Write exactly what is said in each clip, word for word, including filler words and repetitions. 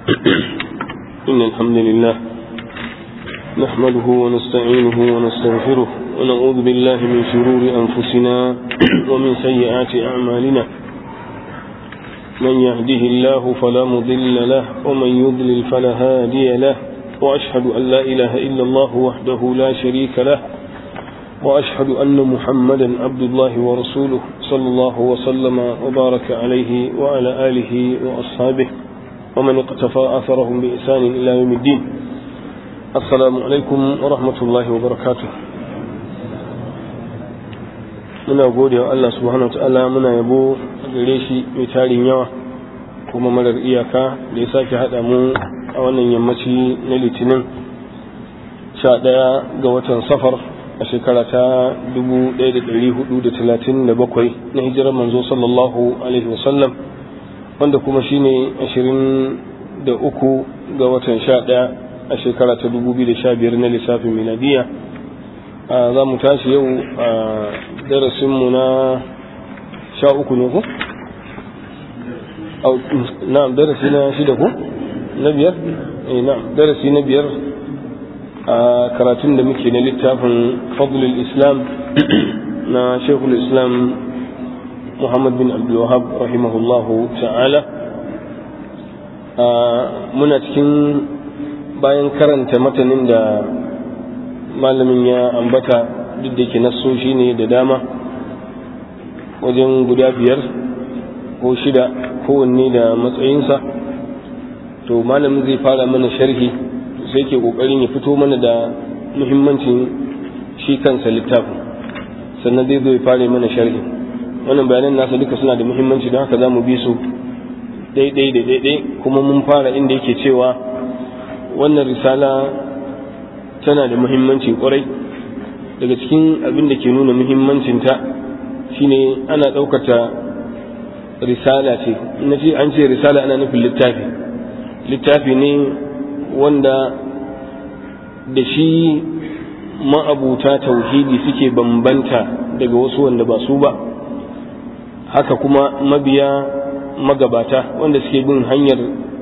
إن الحمد لله نحمده ونستعينه ونستغفره ونعوذ بالله من شرور أنفسنا ومن سيئات أعمالنا من يهده الله فلا مضل له ومن يضلل فلا هادي له وأشهد أن لا إله إلا الله وحده لا شريك له وأشهد أن محمدا عبد الله ورسوله صلى الله وسلم وبارك عليه وعلى آله وأصحابه ومن اقتفى أثرهم بإحسان إلى يوم الدين. السلام عليكم ورحمة الله وبركاته. muna gode wa Allah subhanahu wataala, muna yabo gare shi mai tarin yawa kuma marar iyaka da ya sake haɗa mu a wannan yammaci na litinin sha ɗaya ga watan safar a shekara ta dubu ɗaya da ɗari hudu da talatin da bakwai na hijirar manzo sallallahu alaihi wasallam, wanda kuma shine ashirin da uku ga watan sha ɗaya a shekara ta dubu biyu da sha biyar na lissafin miladiya. za mu tashi yau a darasinmu na sha uku ne ku? na darasi na shida ku? na biyar? eh na darasi na biyar a karatun da muke na littafin fadlul islam na shekul islam muhammad bin abdul wahab rahimahullahu ta'ala. muna cikin bayan karanta matanin da malamin ya ambata, duk da ke nassoshi ne da dama wajen guda biyar ko shida kowanne da matsayinsa, to malamin zai fara mana sharhi sai ke kokarin ya fito mana da muhimmancin shi kansa littafin, sannan zai zo ya fara mana sharhi. wannan bayanan nasa duka suna da muhimmanci, don haka za mu bi su daidai da daidai. kuma mun fara inda yake cewa wannan risala tana da muhimmanci kwarai. daga cikin abin da ke nuna muhimmancinta shine ana ɗaukata risala ce. na ce an ce risala ana nufin littafi littafi ne wanda da shi ma'abuta tauhidi suke bambanta daga wasu wanda ba su ba, haka kuma mabiya magabata wanda suke bin hanyar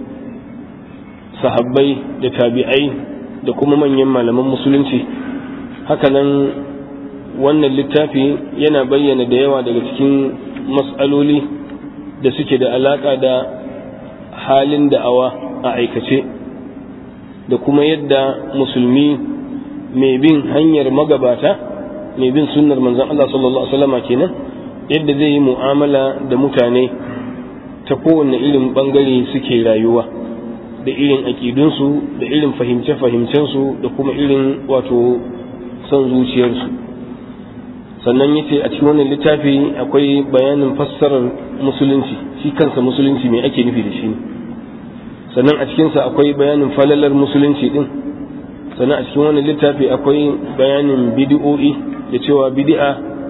sahabbai da tabi'ai da kuma manyan malaman musulunci. hakanan wannan littafi yana bayyana da yawa daga cikin mas'aloli da suke da alaka da halin da'awa a aikace, da kuma yadda musulmi mai bin hanyar magabata, mai bin sunnar manzon Allah sallallahu alaihi wasallam kenan, yadda zai yi mu'amala da mutane ta kowane irin bangare suke rayuwa, da irin aƙidunsu, da irin fahimce-fahimcensu, da kuma irin wato son zuciyarsu. sannan yace a cikin wannan littafi akwai bayanin fassarar musulunci, shi kansa musulunci me ake nufi da shi. sannan a cikinsa akwai bayanin falalar musulunci din. sannan a cikin wannan littafi akwai bayanin bid'o'i, da cewa bid'a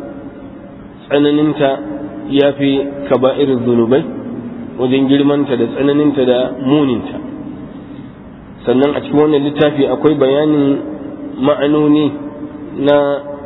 tsananinta ya fi kaba'irul zunubai wajen girmanta da tsananinta da muninta. sannan a cikin wannan littafi akwai bayanin ma'anoni na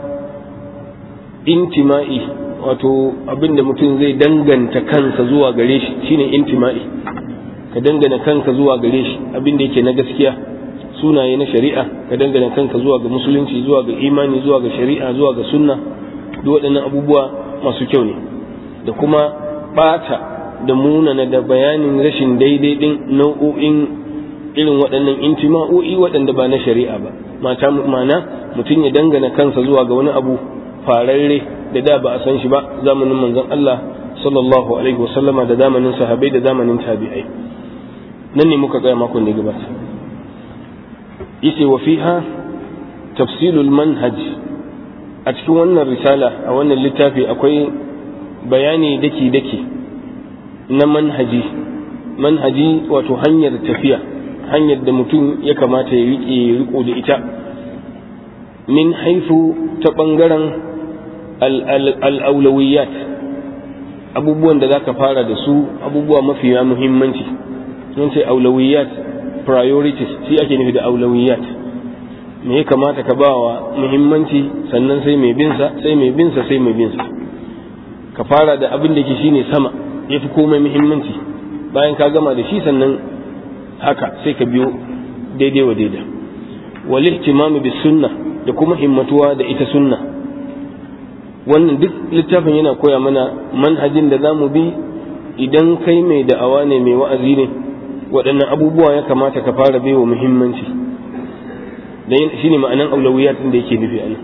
intima'i, wato abinda mutum zai danganta kansa zuwa gare shi shine intima'i, ka dangana kanka zuwa gare shi abinda yake na gaskiya, sunaye na shari'a, ka dangana kanka zuwa ga musulunci, zuwa ga imani, zuwa ga shari'a, zuwa ga sunna. duk waɗannan abubuwa masu kyau ne. da kuma ɓata da munana da bayanin rashin daidai ɗin nau'o'in irin waɗannan intima'o'i waɗanda ba na shari'a ba. mata mana mutum ya dangana kansa zuwa ga wani abu fararre da da ba a san shi ba zamanin manzon Allah sallallahu alaihi wasallama, da zamanin sahabbai, da zamanin tabi'ai. nan ne muka tsaya makon da gabata. yace wa fiha tafsilul manhaj. a cikin wannan risala, a wannan littafi akwai bayani daki-daki na manhaji. manhaji wato hanyar tafiya, hanyar da mutum ya kamata ya riƙe riko da ita, min haifu ta ɓangaren al'aulawiyat, abubuwan da za ka fara da su, abubuwa mafiya muhimmanci. sun ce aulawiyat, priorities, shi ake nufi da aulawiyat. me ya kamata ka ba wa muhimmanci, sannan sai mai binsa, sai mai binsa, sai mai binsa. ka fara da abin da ke shine sama, ya fi komai muhimmanci. bayan ka gama da shi sannan haka sai ka biyo daidai wa daidai. wal ihtimam bis sunna da kuma himmatuwa da ita sunna. wannan duk littafin yana koya mana manhajin da zamu bi idan kai mai da'awa ne mai wa'azi ne, waɗannan abubuwa ya kamata ka fara baiwa muhimmanci. dan shine ma'anan aulawiyatin da yake nufi anan.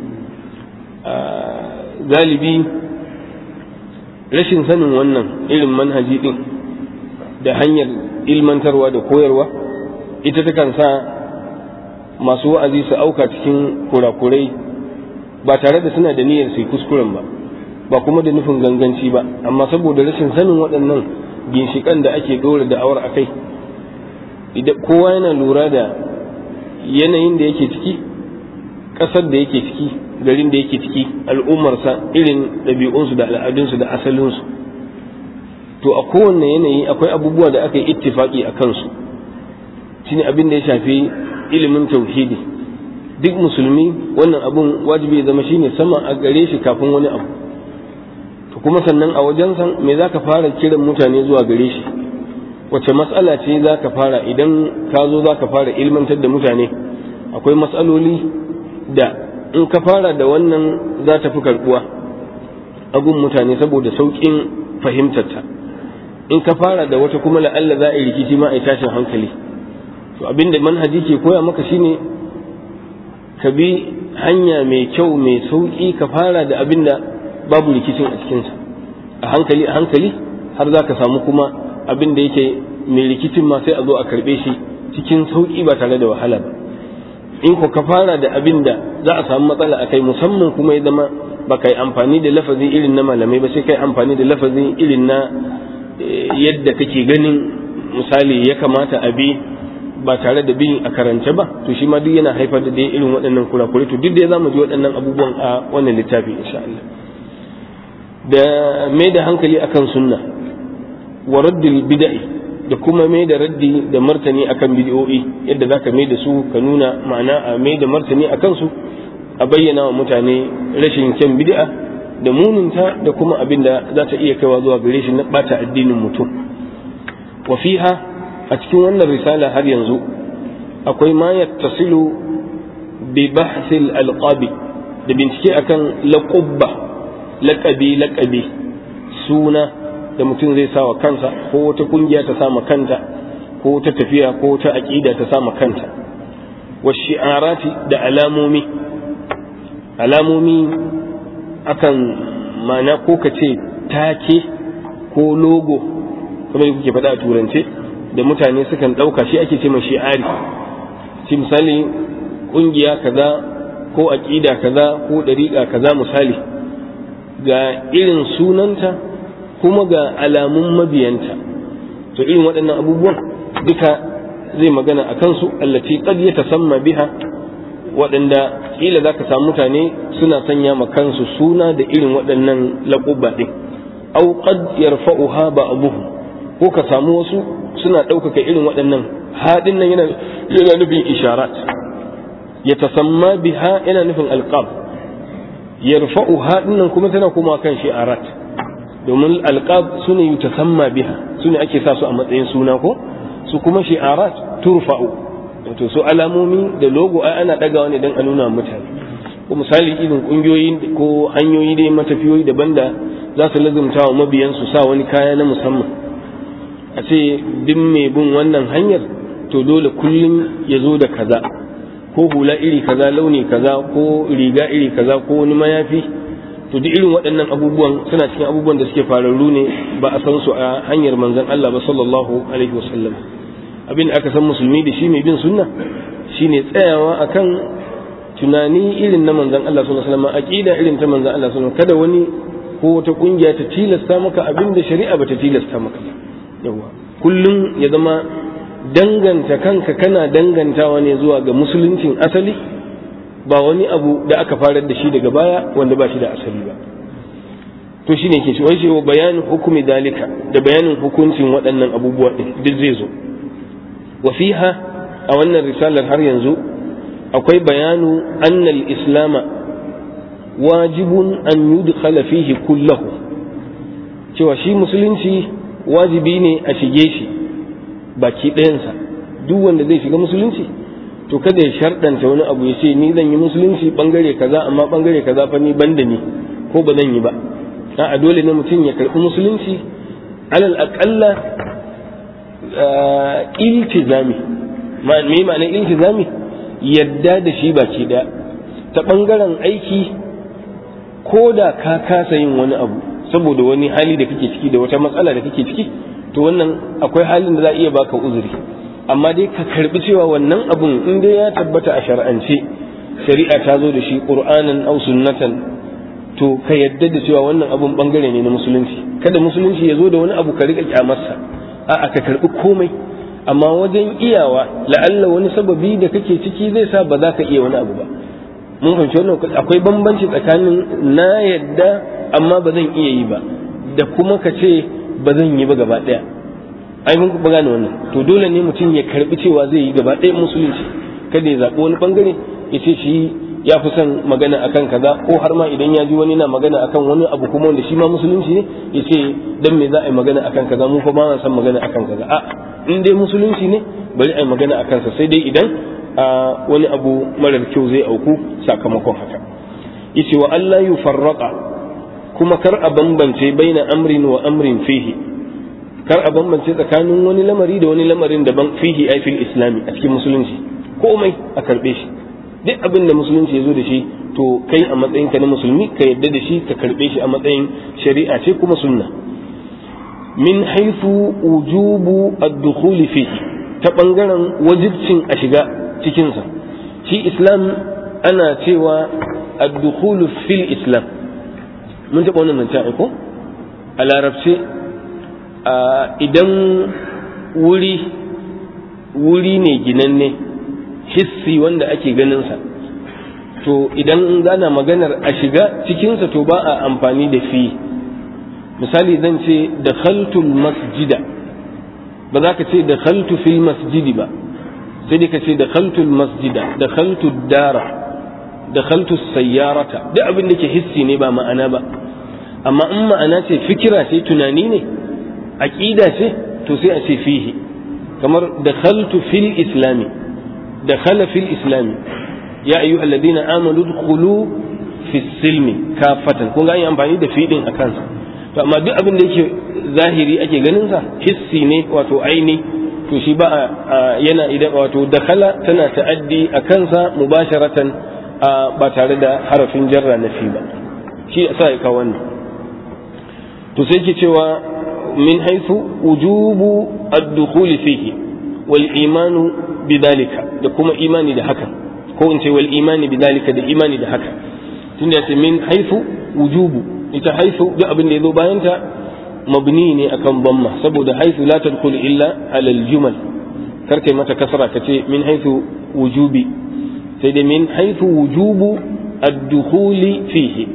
galibi rashin sanin wannan irin manhaji din da hanyar ilmantarwa da koyarwa ita takan sa masu wa'azi su auka cikin kurakurai ba tare da suna da niyyar su yi kuskuren ba, ba kuma da nufin ganganci ba, amma saboda rashin sanin waɗannan ginshiƙan da ake ɗora da'awar a kai. idan kowa yana lura da yanayin da yake ciki, ƙasar da yake ciki, garin da yake ciki, al'ummarsa, irin ɗabi'unsu da al'adunsu da asalinsu, to a kowanne yanayi akwai abubuwa da aka yi ittifaki a kansu. shine abin da ya shafi ilimin tauhidi. duk musulmi wannan abun wajibi ya zama shine sama a gare shi kafin wani abu. to kuma sannan a wajen san me zaka fara kiran mutane zuwa gare shi, wace mas'ala ce zaka fara idan ka zo zaka fara ilmantar da mutane. akwai mas'aloli da in ka fara da wannan za ta fi karbuwa abun mutane saboda sauƙin fahimtarta. in ka fara da wata kuma la'alla za a yi rikici ma a yi tashin hankali. to abinda manhaji ke koya maka shine ka bi hanya mai kyau mai sauƙi, ka fara da abinda babu rikicin a cikinsa, a hankali a hankali har za ka samu kuma abinda yake mai rikicin ma sai a zo a karɓe shi cikin sauƙi ba tare da wahala ba. in ko ka fara da abinda za a samu matsala a kai, musamman kuma ya zama ba ka yi amfani da lafazi irin na malamai ba, sai ka yi amfani da lafazi irin na yadda kake ganin misali ya kamata a bi ba tare da bin a karance ba, to shi ma duk yana haifar da dai irin waɗannan kurakurai. to duk da za mu ji waɗannan abubuwan a wannan littafi insha Allah. da mai da hankali akan sunna wa raddil bid'i, da kuma mai da raddi da martani akan bid'o'i, yadda zaka mai da su ka nuna ma'ana a mai da martani akan su, a bayyana wa mutane rashin kyan bid'a da muninta da kuma abin da za ta iya kaiwa zuwa gare shi na bata addinin mutum. wa fiha, a cikin wannan risala har yanzu akwai ma yattasilu bi bahthil alqabi, da bincike akan laqabba, laqabi laqabi suna da mutum zai sawa kansa, ko wata kungiya ta sama kanta, ko ta tafiya ko ta aqida ta sama kanta. wa shi'arati, da alamomi alamomi akan mana ko kace take ko logo kamar kuke faɗa a turance da mutane sukan ɗauka, shi ake ce mai shi'ari. shi misali ƙungiya kaza ko aƙida kaza ko ɗariƙa kaza misali ga irin sunanta kuma ga alamun mabiyanta. to irin waɗannan abubuwan duka zai magana a kansu. allati qad yatasamma biha, waɗanda kila za ka samu mutane suna sanya ma kansu suna da irin waɗannan laƙuba ɗin. au qad yarfa'uha ba'dhum, ko ka samu wasu suna ɗaukaka irin waɗannan haɗin nan yana yana nufin isharat. ya tasamma biha yana nufin alqab. yarfa'u haɗin nan kuma tana kuma kan shi'arat, domin alqab sune yutasamma biha, sune ake sa su a matsayin suna ko su kuma shi'arat turfa'u. to su alamomi da logo ai ana ɗagawa ne don a nuna mutane. ko misali irin ƙungiyoyi ko hanyoyi dai matafiyoyi daban da za su lazumta wa mabiyansu sa wani kaya na musamman. a ce duk mai bin wannan hanyar to dole kullum ya zo da kaza, ko hula iri kaza, launi kaza, ko riga iri kaza, ko wani mayafi. to duk irin waɗannan abubuwan suna cikin abubuwan da suke fararru ne, ba a san su a hanyar manzon Allah ba sallallahu alaihi wasallam. abin da aka san musulmi da shi mai bin sunna shine tsayawa akan tunani irin na manzon Allah sallallahu alaihi wasallam, aqida irin ta manzon Allah sallallahu alaihi wasallam. kada wani ko wata kungiya ta tilasta maka abin da shari'a bata tilasta maka. yawa kullum ya zama danganta kanka kana dangantawa ne zuwa ga musuluncin asali, ba wani abu da aka farar da shi daga baya wanda ba shi da asali ba. to shine ke cewa shi bayanin hukumi dalika, da bayanin hukuncin waɗannan abubuwa din duk zai zo. wa fiha, a wannan risalar har yanzu akwai bayanu annal islama wajibun an yudkhala fihi kullahu, cewa shi musulunci wajibi ne a shige shi baki ɗayansa, duk wanda zai shiga musulunci to kada ya sharɗanta wani abu ya ce ni zan yi musulunci bangare kaza amma bangare kaza fa ni banda ni ko ba zan yi ba. a dole ne mutum ya karɓi musulunci alal aƙalla iltizami. me ma'anar iltizami? yadda da shi baki ɗaya ta ɓangaren aiki, ko da ka kasa yin wani abu saboda wani hali da kake ciki da wata matsala da kake ciki, to wannan akwai halin da za a iya baka uzuri, amma dai ka karbi cewa wannan abun in dai ya tabbata a shar'ance, shari'a ta zo da shi qur'anan aw sunnatan, to ka yadda da cewa wannan abun bangare ne na musulunci. kada musulunci ya zo da wani abu ka rika kyamarsa, a'a ka karbi komai, amma wajen iyawa la'alla wani sababi da kake ciki zai sa ba za ka iya wani abu ba. mun fahimci wannan akwai bambanci tsakanin na yadda amma ba zan iya yi ba da kuma ka ce ba zan yi ba gaba daya. ai mun ba gane wannan. to dole ne mutum ya karbi cewa zai yi gaba daya musulunci, kada ya zaɓi wani bangare ya ce shi ya fi son magana akan kaza, ko har ma idan ya ji wani na magana akan wani abu kuma wanda shi ma musulunci ne ya ce dan me za a yi magana akan kaza, mu fa ba ma san magana akan kaza. a in dai musulunci ne bari a yi magana akan sa, sai dai idan a wani abu marar kyau zai auku sakamakon haka. yace wa Allah yufarraqa, kuma kar a bambance baina amrin wa amrin fihi, kar a bambance tsakanin wani lamari da wani lamarin daban fihi ay fil islami, a cikin musulunci komai a karbe shi. duk abin da musulunci ya zo da shi to kai a matsayin ka na musulmi ka yadda da shi ka karbe shi a matsayin shari'a ce kuma sunna. min haythu wujubu ad-dukhul fihi, ta bangaren wajibcin a shiga cikin sa. shi islam ana cewa ad-dukhul fil islam, mun taɓa wannan nan ko a larabce idan wuri wuri ne ginanne hissi wanda ake ganinsa, to idan zana maganar a shiga cikinsa to ba a amfani da fi. misali zan ce da khaltul masjida, ba za ka ce da khaltu fil masjidi ba, sai dai ka ce da khaltul masjida, da khaltul dara, da khaltul sayyarata. duk abin da ke hissi ne ba ma'ana ba, amma in ma'ana ce fikira ce tunani ne aqida ce to sai a ce fihi. kamar da khaltu fil islami, dakhala fil islami ya ayyuhal ladina amanu dkhulu fis silmi kafatan. kun ga an yi amfani da fi din akan sa, to amma duk abin da yake zahiri ake ganin sa hissi ne wato aini, to shi ba yana idan wato dakhala tana ta'addi akan sa mubasharatan ba tare da harafin jarra na fi ba, shi yasa ya kawo wannan. to sai ke cewa min haythu wujubu ad-dukhul fihi wal imanu bidalika, da kuma imani da haka, ko in ce wal imani bidalika, da imani da haka. tunda yace min haythu wujubu, ita haythu duk abin da yazo bayan ta mabni ne akan dhamma, saboda haythu la tadkhulu illa ala al-jumal, karkai mata kasra kace min haythu wujubi, sai da min haythu wujubu ad-dukhuli fihi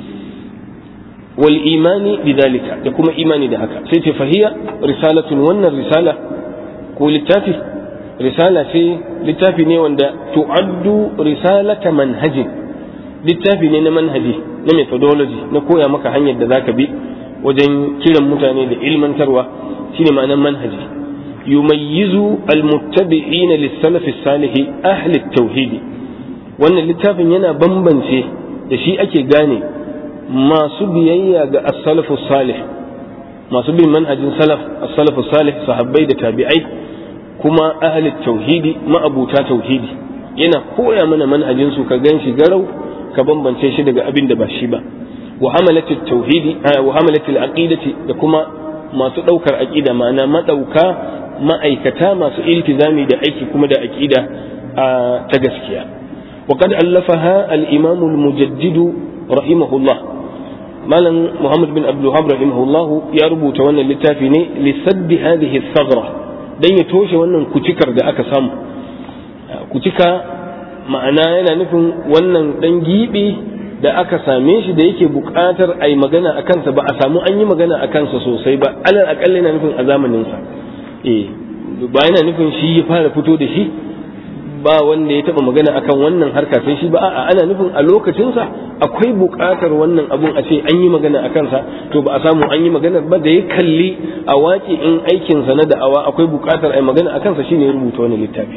wal imani bidalika, da kuma imani da haka. sai ce fahiya risalatun, wannan risala ko littafi, risala ce littafi ne wanda tu'addu risalata manhajin, littafi ne na manhaji, na methodology, na koya maka hanyar da zaka bi wajen kiran mutane da ilmantarwa, shine ma'anar manhaji. yumayyizu almuttabi'ina lis-salaf as-salih ahli at-tauhid, wannan littafin yana bambance da shi ake gane masu biyayya ga as-salaf as-salih, masu bin manhajin salaf as-salaf as-salih, sahabbai da tabi'ai, kuma ahli tauhidi, ma'abuta tauhidi. yana koya mana manhajin su ka ganshi garau, ka bambance shi daga abin da ba shi ba. wa hamalatit tauhidi wa hamalatil aqidati, da kuma masu daukar aqida, ma'ana madauka ma'aikata masu iltizami da aiki kuma da aqida ta gaskiya. wa qad allafaha al-imam al-mujaddid rahimahullah, malam muhammad bin abdul wahhab rahimahullah ya rubuta wannan littafi ne li saddi hadhihi ath-thaghra, dan ya toshe wannan kucikar da aka samu. kucika ma'ana yana nufin wannan dan gibi da aka same shi da yake buƙatar a yi magana a kansa, ba a samu an yi magana a kansa sosai ba, alal aƙalla yana nufin a zamaninsa. eh ba yana nufin shi ya fara fito da shi ba wanda ya taba magana akan wannan harka sai shi ba a'a ana nufin a lokacinsa akwai buƙatar wannan abun a ce an yi magana a kansa to ba a samu an yi magana ba da ya kalli a waƙi in aikinsa na da'awa akwai buƙatar a yi magana a kansa shine ya rubuta wani littafi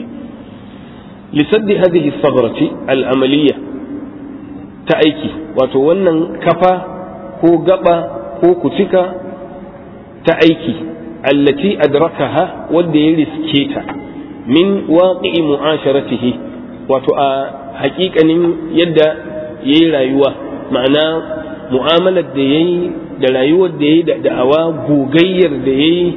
lisaddi hadhihi sabrati al'amaliya ta aiki wato wannan kafa ko gaba ko kucika ta aiki allati adrakaha wanda ya riske ta min waqi'i mu'asharatihi wato a haƙiƙanin yadda yayi rayuwa ma'ana mu'amalar da yayi da rayuwar da yayi da da'awa gogayyar da yayi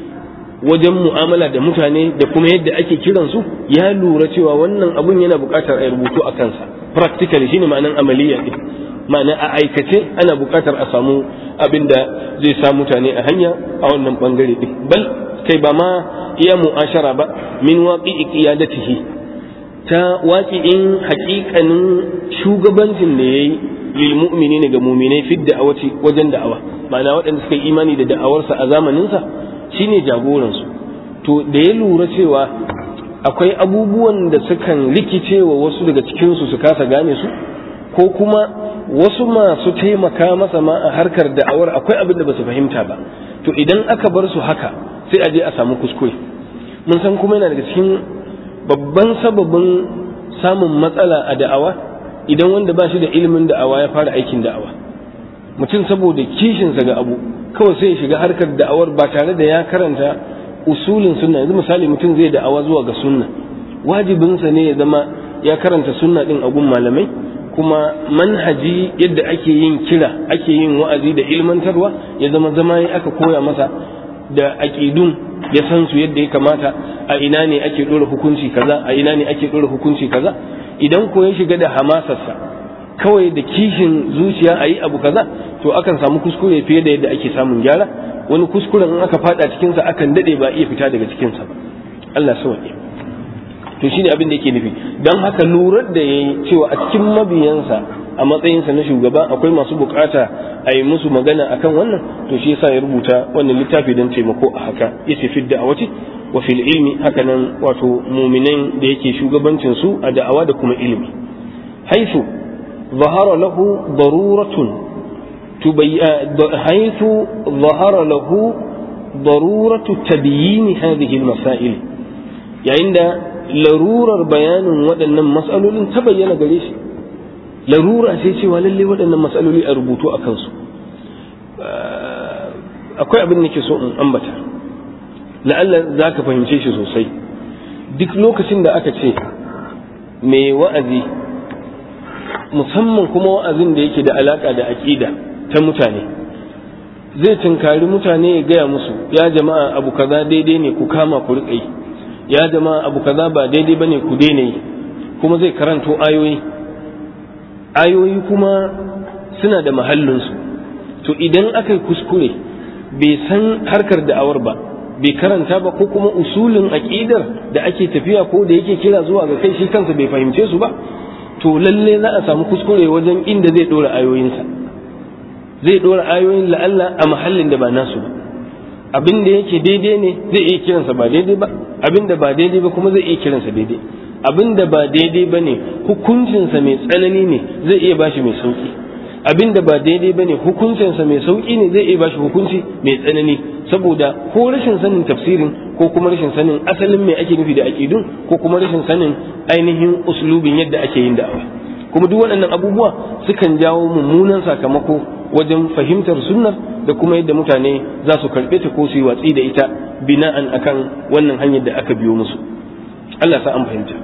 wajen mu'amala da mutane da kuma yadda ake kiran su ya lura cewa wannan abun yana buƙatar a rubutu a kansa practically shine ma'anan amaliya din ma'ana a aikace ana buƙatar a samu abin da zai sa mutane a hanya a wannan bangare din bal kai ba ma iya mu'ashara ba min waqi'i qiyadatihi ta waqi'in haƙiƙanin shugabancin da yayi lil mu'minina ga mu'minai fi da'awati wajen da'awa ma'ana waɗanda suka yi imani da da'awarsa a zamanin sa shine jagoran su to da ya lura cewa akwai abubuwan da sukan rikicewa wasu daga cikin su su kasa gane su ko kuma wasu masu taimaka masa ma a harkar da'awar akwai abin da ba su fahimta ba to idan aka bar su haka sai a je a samu kuskure mun san kuma yana daga cikin babban sababin samun matsala a da'awa idan wanda ba shi da ilimin da'awa ya fara aikin da'awa mutum saboda kishinsa ga abu kawai sai ya shiga harkar da'awar ba tare da ya karanta usulin sunna yanzu misali mutum zai da'awa zuwa ga sunna wajibinsa ne ya zama ya karanta sunna din a gun malamai kuma manhaji yadda ake yin kira ake yin wa'azi da ilmantarwa ya zama zama ya aka koya masa da aqidun ya san su yadda ya kamata a ina ne ake dora hukunci kaza a ina ne ake dora hukunci kaza idan ko ya shiga da hamasarsa kawai da kishin zuciya ayi abu kaza to akan samu kuskure fiye da yadda ake samun gyara wani kuskuren in aka fada cikin sa akan dade ba iya fita daga cikin sa ba Allah sauke to shine abin da yake nufi dan haka lurar da yayi cewa a cikin mabiyansa a matsayinsa na shugaba akwai masu bukata a yi musu magana akan wannan to shi yasa ya rubuta wannan littafi don taimako a haka yace fi da'awati wa fil ilmi haka nan wato mu'minan da yake shugabancin su a da'awa da kuma ilimi haythu zahara lahu daruratun tubayya haythu zahara lahu daruratu tabyin hadhihi al-masail yayin da larurar bayanin waɗannan mas'alolin ta bayyana gare shi larura sai cewa lalle waɗannan matsaloli a rubutu a kansu akwai abin da ke so in ambata la'alla za ka fahimce shi sosai duk lokacin da aka ce mai wa'azi musamman kuma wa'azin da yake da alaka da aƙida ta mutane zai tunkari mutane ya gaya musu ya jama'a abu kaza daidai ne ku kama ku riƙa yi ya jama'a abu kaza ba daidai bane ku daina yi kuma zai karanto ayoyi ayoyi kuma suna da mahallinsu to idan aka yi kuskure bai san harkar da'awar ba bai karanta ba ko kuma usulin aƙidar da ake tafiya ko da yake kira zuwa ga kai shi kansa bai fahimce su ba to lalle za a samu kuskure wajen inda zai dora ayoyinsa zai dora ayoyin la'alla a mahallin da ba nasu ba abin da yake daidai ne zai iya kiransa ba daidai ba abin da ba daidai ba kuma zai iya kiransa daidai abin da ba daidai ba ne hukuncinsa mai tsanani ne zai iya bashi mai sauki abin da ba daidai ba ne hukuncinsa mai sauki ne zai iya bashi hukunci mai tsanani saboda ko rashin sanin tafsirin ko kuma rashin sanin asalin mai ake nufi da aqidun ko kuma rashin sanin ainihin uslubin yadda ake yin da'awa kuma duk waɗannan abubuwa sukan jawo mummunan sakamako wajen fahimtar sunnar da kuma yadda mutane za su karɓe ta ko su yi watsi da ita bina'an akan wannan hanyar da aka biyo musu Allah sa an fahimta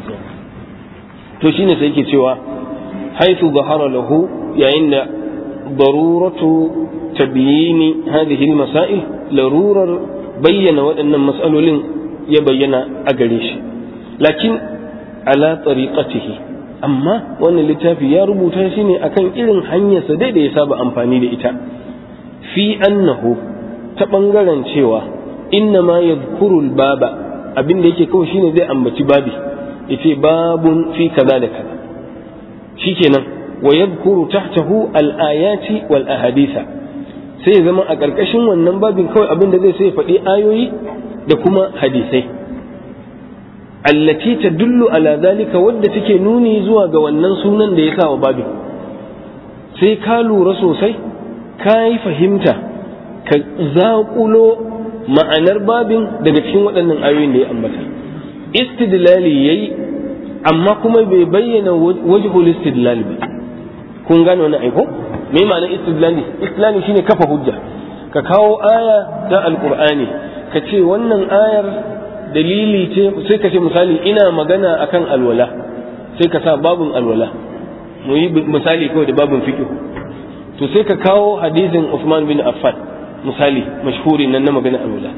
to shine sai yake cewa haythu zahara lahu yayin da daruratu tabyini hadhihi almasail larurar bayyana waɗannan mas'alolin ya bayyana a gare shi lakin ala tariqatihi amma wannan littafi ya rubuta shi ne akan irin hanyarsa dai da ya saba amfani da ita fi annahu ta bangaren cewa inna ma yadhkuru al-baba abin da yake kawai shine zai ambaci babi yace babun fi kaza da kaza shikenan wa yadhkuru tahtahu al-ayati wal ahaditha sai ya zama a karkashin wannan babin kawai abin da zai sai faɗi ayoyi da kuma hadisai allati tadullu ala zalika wadda take nuni zuwa ga wannan sunan da ya sa wa babin sai ka lura sosai ka yi fahimta ka zaƙulo ma'anar babin daga cikin waɗannan ayoyin da ya ambata istidlali yayi amma kuma bai bayyana wajhul istidlal ba kun gane wannan aiko me ma'anar istidlali istidlali shine kafa hujja ka kawo aya ta alqur'ani ka ce wannan ayar dalili ce sai ka ce misali ina magana akan alwala sai ka sa babun alwala mu yi misali kawai da babun fiqh to sai ka kawo hadisin Uthman bin Affan misali mashhuri nan na magana alwala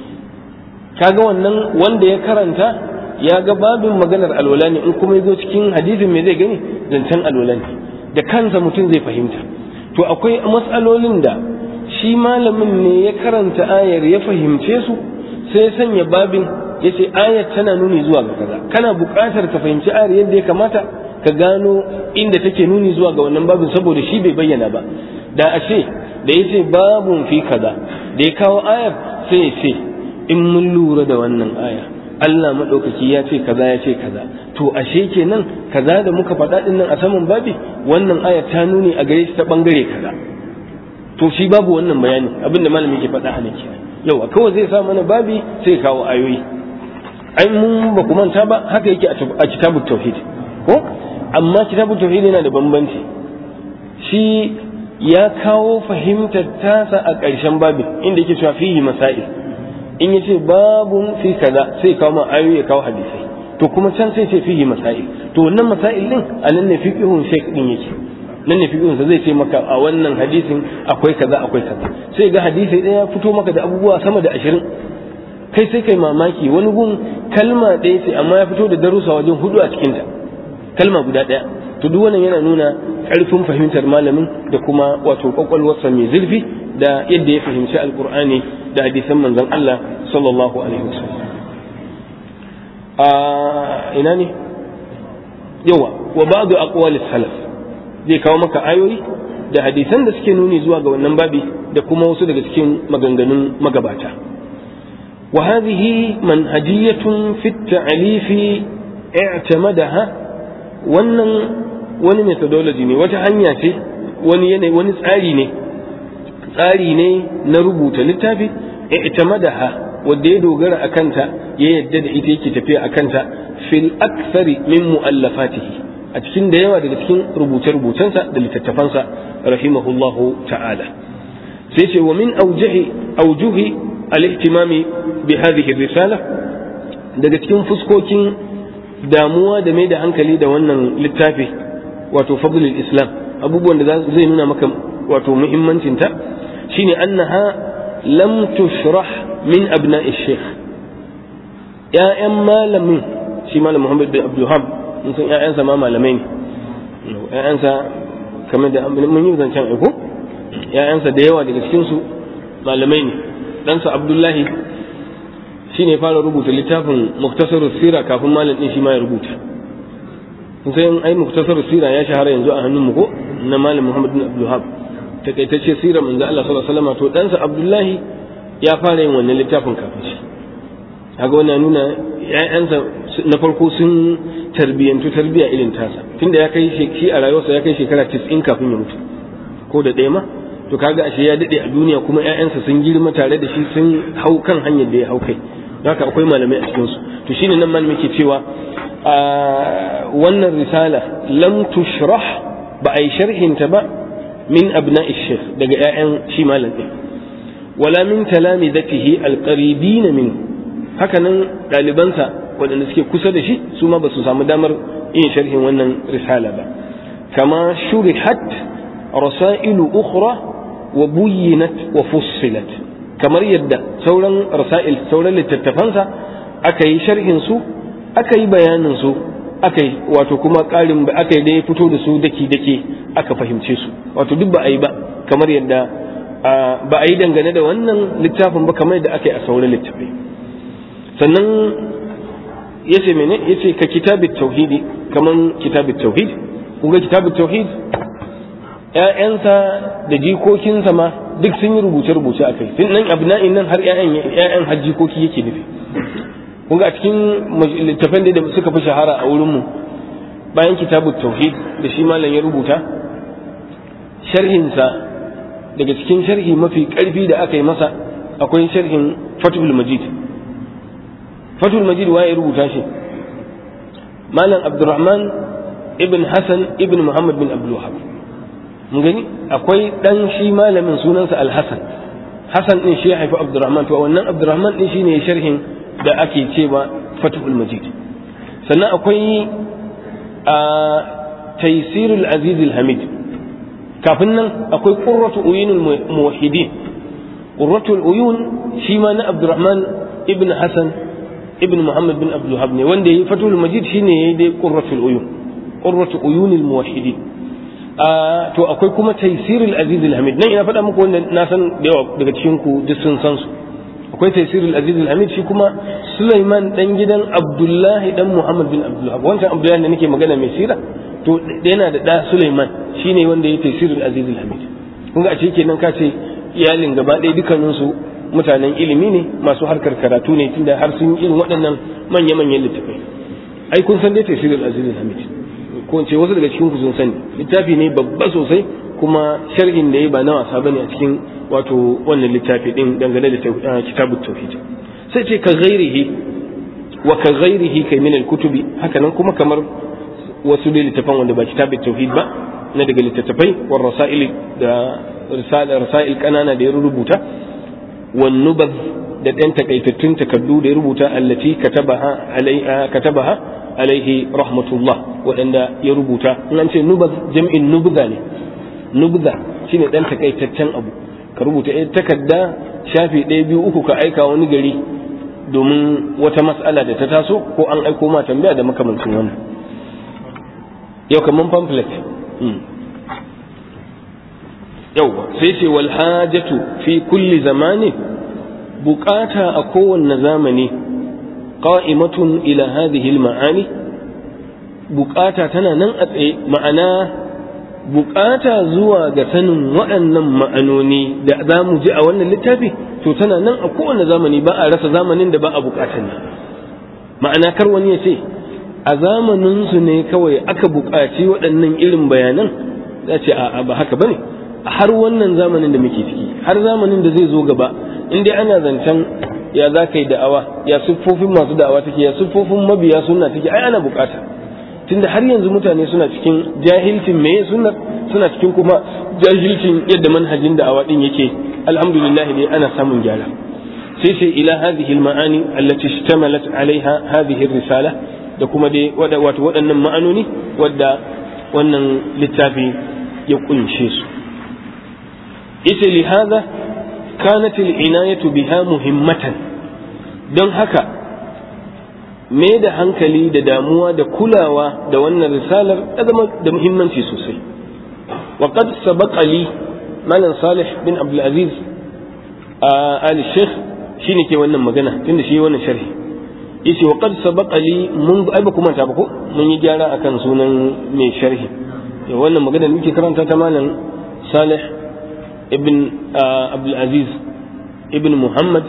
kaga wannan wanda ya karanta ya ga babin maganar alwala ne in kuma yazo cikin hadisin me zai gani zancen alwala ne da kansa mutum zai fahimta to akwai matsalolin da shi malamin ne ya karanta ayar ya fahimce su sai ya sanya babin ya ce ayar tana nuni zuwa ga kaza kana buƙatar ka fahimci ayar yadda ya kamata ka gano inda take nuni zuwa ga wannan babin saboda shi bai bayyana ba da a ce da ya ce babun fi kaza da ya kawo ayar sai ya ce in mun lura da wannan aya Allah maɗaukaki ya ce kaza ya ce kaza to ashe kenan kaza da muka faɗa ɗin nan a saman babi wannan aya ta nuni a gare shi ta ɓangare kaza to shi babu wannan bayani abinda malami ke faɗa a nan kenan yawa kawai zai sa mana babi sai kawo ayoyi ai mun ba ku manta ba haka yake a kitabut tauhid ko amma kitabut tauhid yana da bambanci shi ya kawo fahimtar tasa a ƙarshen babin inda yake cewa fihi masail in yace babun fi kaza sai kawo ma ayoyi ya kawo hadisai to kuma can sai ce fihi masail to wannan masail din anan ne fiqhun shaykh din yake nan ne fiqhun sa zai ce maka a wannan hadisin akwai kaza akwai kaza sai ga hadisi ɗaya fito maka da abubuwa sama da ashirin kai sai kai mamaki wani gun kalma ɗaya ce amma ya fito da darussa wajen hudu a cikin ta kalma guda ɗaya to duk wannan yana nuna ƙarfin fahimtar malamin da kuma wato kwakwalwarsa mai zurfi da yadda ya fahimci alqur'ani da hadisan manzon Allah sallallahu alaihi wasallam a ina ne yawa wa ba'du aqwalis salaf zai kawo maka ayoyi da hadisan da suke nuni zuwa ga wannan babi da kuma wasu daga cikin maganganun magabata wa hadhihi manhajiyatun fi at-ta'lif i'tamadaha wannan wani methodology ne wata hanya ce wani yanayi wani tsari ne tsari ne na rubuta littafi i'tamadaha wanda ya dogara akanta ya yadda da ita yake tafiya akanta fil akthari min muallafatihi a cikin da yawa daga cikin rubuce-rubucensa da littattafansa rahimahullahu ta'ala sai ce wa min aujahi aujuhi al-ihtimami bi hadhihi risala daga cikin fuskokin damuwa da mai da hankali da wannan littafi wato fadlul islam abubuwan da zai nuna maka wato muhimmancin ta shine annaha lam tushrah min abna'i shaykh ya'yan malamin shi malam Muhammad bin Abdul Wahhab mun san ƴaƴansa ma malamai ne ƴaƴansa kamar da mun yi zancen aiko ƴaƴansa da yawa daga cikin su malamai ne ɗansa Abdullahi shine fara rubuta littafin Muktasarus Sira kafin malam din shi ma ya rubuta kun san ai Muktasarus Sira ya shahara yanzu a hannun mu ko na malam Muhammad bin Abdul Wahhab takaitacce sirar manzo Allah sallallahu alaihi wasallam to ɗansa Abdullahi ya fara yin wannan littafin kafin shi kaga wannan nuna ƴaƴansa na farko sun tarbiyantu tarbiya irin tasa tunda ya kai shi a rayuwarsa ya kai shekara tis'in kafin ya mutu ko da ɗaya ma to kaga ashe ya dade a duniya kuma ƴaƴansa sun girma tare da shi sun hau kan hanyar da ya hau kai haka akwai malamai a cikin su to shine nan malami ke cewa a wannan risala lam tushrah ba ai sharhin ta ba min abna'i shaykh daga ƴaƴan shi malam din wala min talamidatihi alqaribin min haka nan dalibansa waɗanda suke kusa da shi su ma ba su samu damar yin sharhin wannan risala ba kama shurihat rasailu ukhra wa buyyinat wa fussilat kamar yadda sauran rasail sauran littattafansa aka yi sharhin su aka yi bayanin su aka yi wato kuma ƙarin ba aka yi da ya fito da su daki dake aka fahimce su wato duk ba a yi ba kamar yadda ba a yi dangane da wannan littafin ba kamar yadda aka yi a sauran littafai sannan yace mene yace ka kitabut tauhidi kaman kitabut tauhid kuga kitabut tauhid ƴaƴansa da jikokinsa ma duk sun yi rubuce rubuce akai tun nan abna'in nan har ƴaƴan ƴaƴan hajjikoki yake nufi kun ga a cikin littafan da suka fi shahara a wurin mu bayan kitabut tauhid da shi malam ya rubuta sharhin sa daga cikin sharhi mafi karfi da aka yi masa akwai sharhin Fathul Majid. Fathul Majid waye rubuta shi? Malam Abdurrahman ibn Hassan ibn Muhammad bin Abdul Wahhab. Mun gani akwai dan shi malamin sunansa Al-Hasan. Hassan din shi ya haifi Abdurrahman, to wannan Abdurrahman din shine sharhin da ake cewa Fathul Majid. Sannan akwai a Taysirul Aziz Al-Hamid. Kafin nan akwai Qurratu Uyunul Muwahhidin. Qurratul Uyun shi ma na Abdurrahman ibn Hassan ibn Muhammad bin Abdul Wahhab ne, wanda yayi Fathul Majid shine yayi dai Qurratul Uyun. Qurratu Uyunil Muwahhidin. a to akwai kuma Taysirul Aziz Al-Hamid. Nan ina faɗa muku wanda na san da yawa daga cikin ku duk sun san su. Akwai Taysirul Aziz Al-Hamid shi kuma Sulaiman dan gidan Abdullahi dan Muhammad bin Abdul Wahhab. Wancan Abdullahi da nake magana mai sira to yana da da Sulaiman shine wanda yayi Taysirul Aziz Al-Hamid. Kun ga a ce kenan ka ce iyalin gaba ɗaya dukkanin su mutanen ilimi ne masu harkar karatu ne tunda har sun yi irin waɗannan manya-manyan littafai. Ai kun san dai Taysirul Aziz Al-Hamid. Ko ce wasu daga cikin ku sun sani littafi ne babba sosai kuma sharhin da yayi ba na wasa bane a cikin wato wannan littafi din dangane da kitabut tauhid. Sai ce ka ghairihi wa ka ghairihi kai min al-kutubi, haka nan kuma kamar wasu da littafan wanda ba kitabut tauhid ba na daga littattafai war rasail da risala rasail kanana da ya rubuta wan nubaz da dan takaitattun takaddu da ya rubuta allati katabaha alaiha katabaha alaihi rahmatullah waɗanda ya rubuta. In an ce nubaz jam'in nubza ne, nubza shine dan takaitaccen abu ka rubuta ɗaya takarda shafi ɗaya biyu uku ka aika wani gari domin wata mas'ala da ta taso ko an aiko ma tambaya da makamancin wannan. Yau kaman pamphlet yau sai ce wal hajatu fi kulli zamani, bukata a kowanne zamani qa'imatun ila hadhihi al-ma'ani, bukata tana nan a tsaye, ma'ana bukata zuwa ga sanin waɗannan ma'anoni da za mu ji a wannan littafi to tana nan a kowane zamani, ba a rasa zamanin da ba a bukatan nan. Ma'ana kar wani ya ce a zamanin su ne kawai aka bukaci waɗannan irin bayanan, za ce a ba haka bane, a har wannan zamanin da muke ciki, har zamanin da zai zo gaba, in dai ana zancen ya za ka yi da'awa, ya siffofin masu da'awa take, ya siffofin mabiya sunna take, ai ana bukata. Tunda har yanzu mutane suna cikin jahilcin meye sunnar, suna cikin kuma jahilcin yadda manhajin da'awa din yake. Alhamdulillah dai ana samun gyara. Sai sai ila hadhihi al-ma'ani allati ishtamalat alaiha hadhihi ar-risala, da kuma dai wato waɗannan ma'anoni wadda wannan littafi ya kunshe su. Ita li hadha kanat al-inayatu biha muhimmatan, don haka mai da hankali da damuwa da kulawa da wannan risalar ta zama da muhimmanci sosai. wa qad sabaqa li malam Salih bin Abdul Aziz Ali Sheikh shine ke wannan magana tunda shi wannan sharhi yace wa qad sabaqa li mun ai ba kuma ta ba ko mun yi gyara akan sunan mai sharhi. Wannan magana da muke karanta ta malam Salih ibn Abdul Aziz ibn Muhammad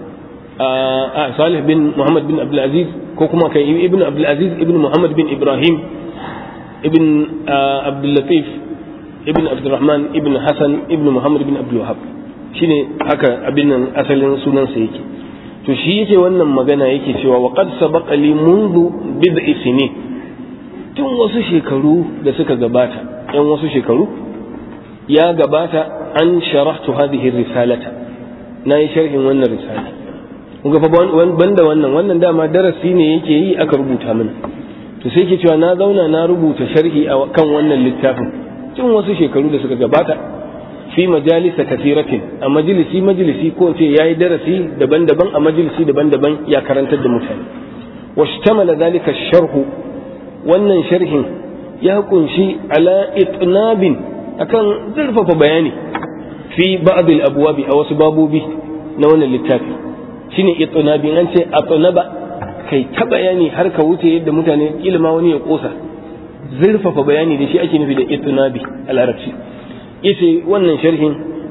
a Salih bin Muhammad bin Abdul Aziz ko kuma kai ibn Abdul Aziz ibn Muhammad bin Ibrahim ibn Abdul Latif ibn Abdul Rahman ibn Hassan ibn Muhammad bin Abdul Wahhab, shine haka abin nan asalin sunan sa yake. To shi yake wannan magana yake cewa wa qad sabaqa li mundu bid'i sinin, tun wasu shekaru da suka gabata yan wasu shekaru ya gabata an sharahtu hadhihi risalata, na yi sharhin wannan risala. Kuga fa banda wannan wannan dama darasi ne yake yi aka rubuta mana, to sai yake cewa na zauna na rubuta sharhi kan wannan littafin tun wasu shekaru da suka gabata fi majalisa kathiratin, a majalisi majalisi ko ce yayi darasi daban-daban a majalisi daban-daban ya karantar da mutane. washtamala dhalika sharhu, wannan sharhin ya kunshi ala itnabin akan zurfafa bayani fi ba'd al-abwabi a wasu babobi na wannan littafi. Shine itnabi, an ce atnaba kai ta bayani har ka wuce yadda mutane ilma wani ya kosa, zurfafa bayani da shi ake nufi da itnabi a larabci. Yace wannan sharhin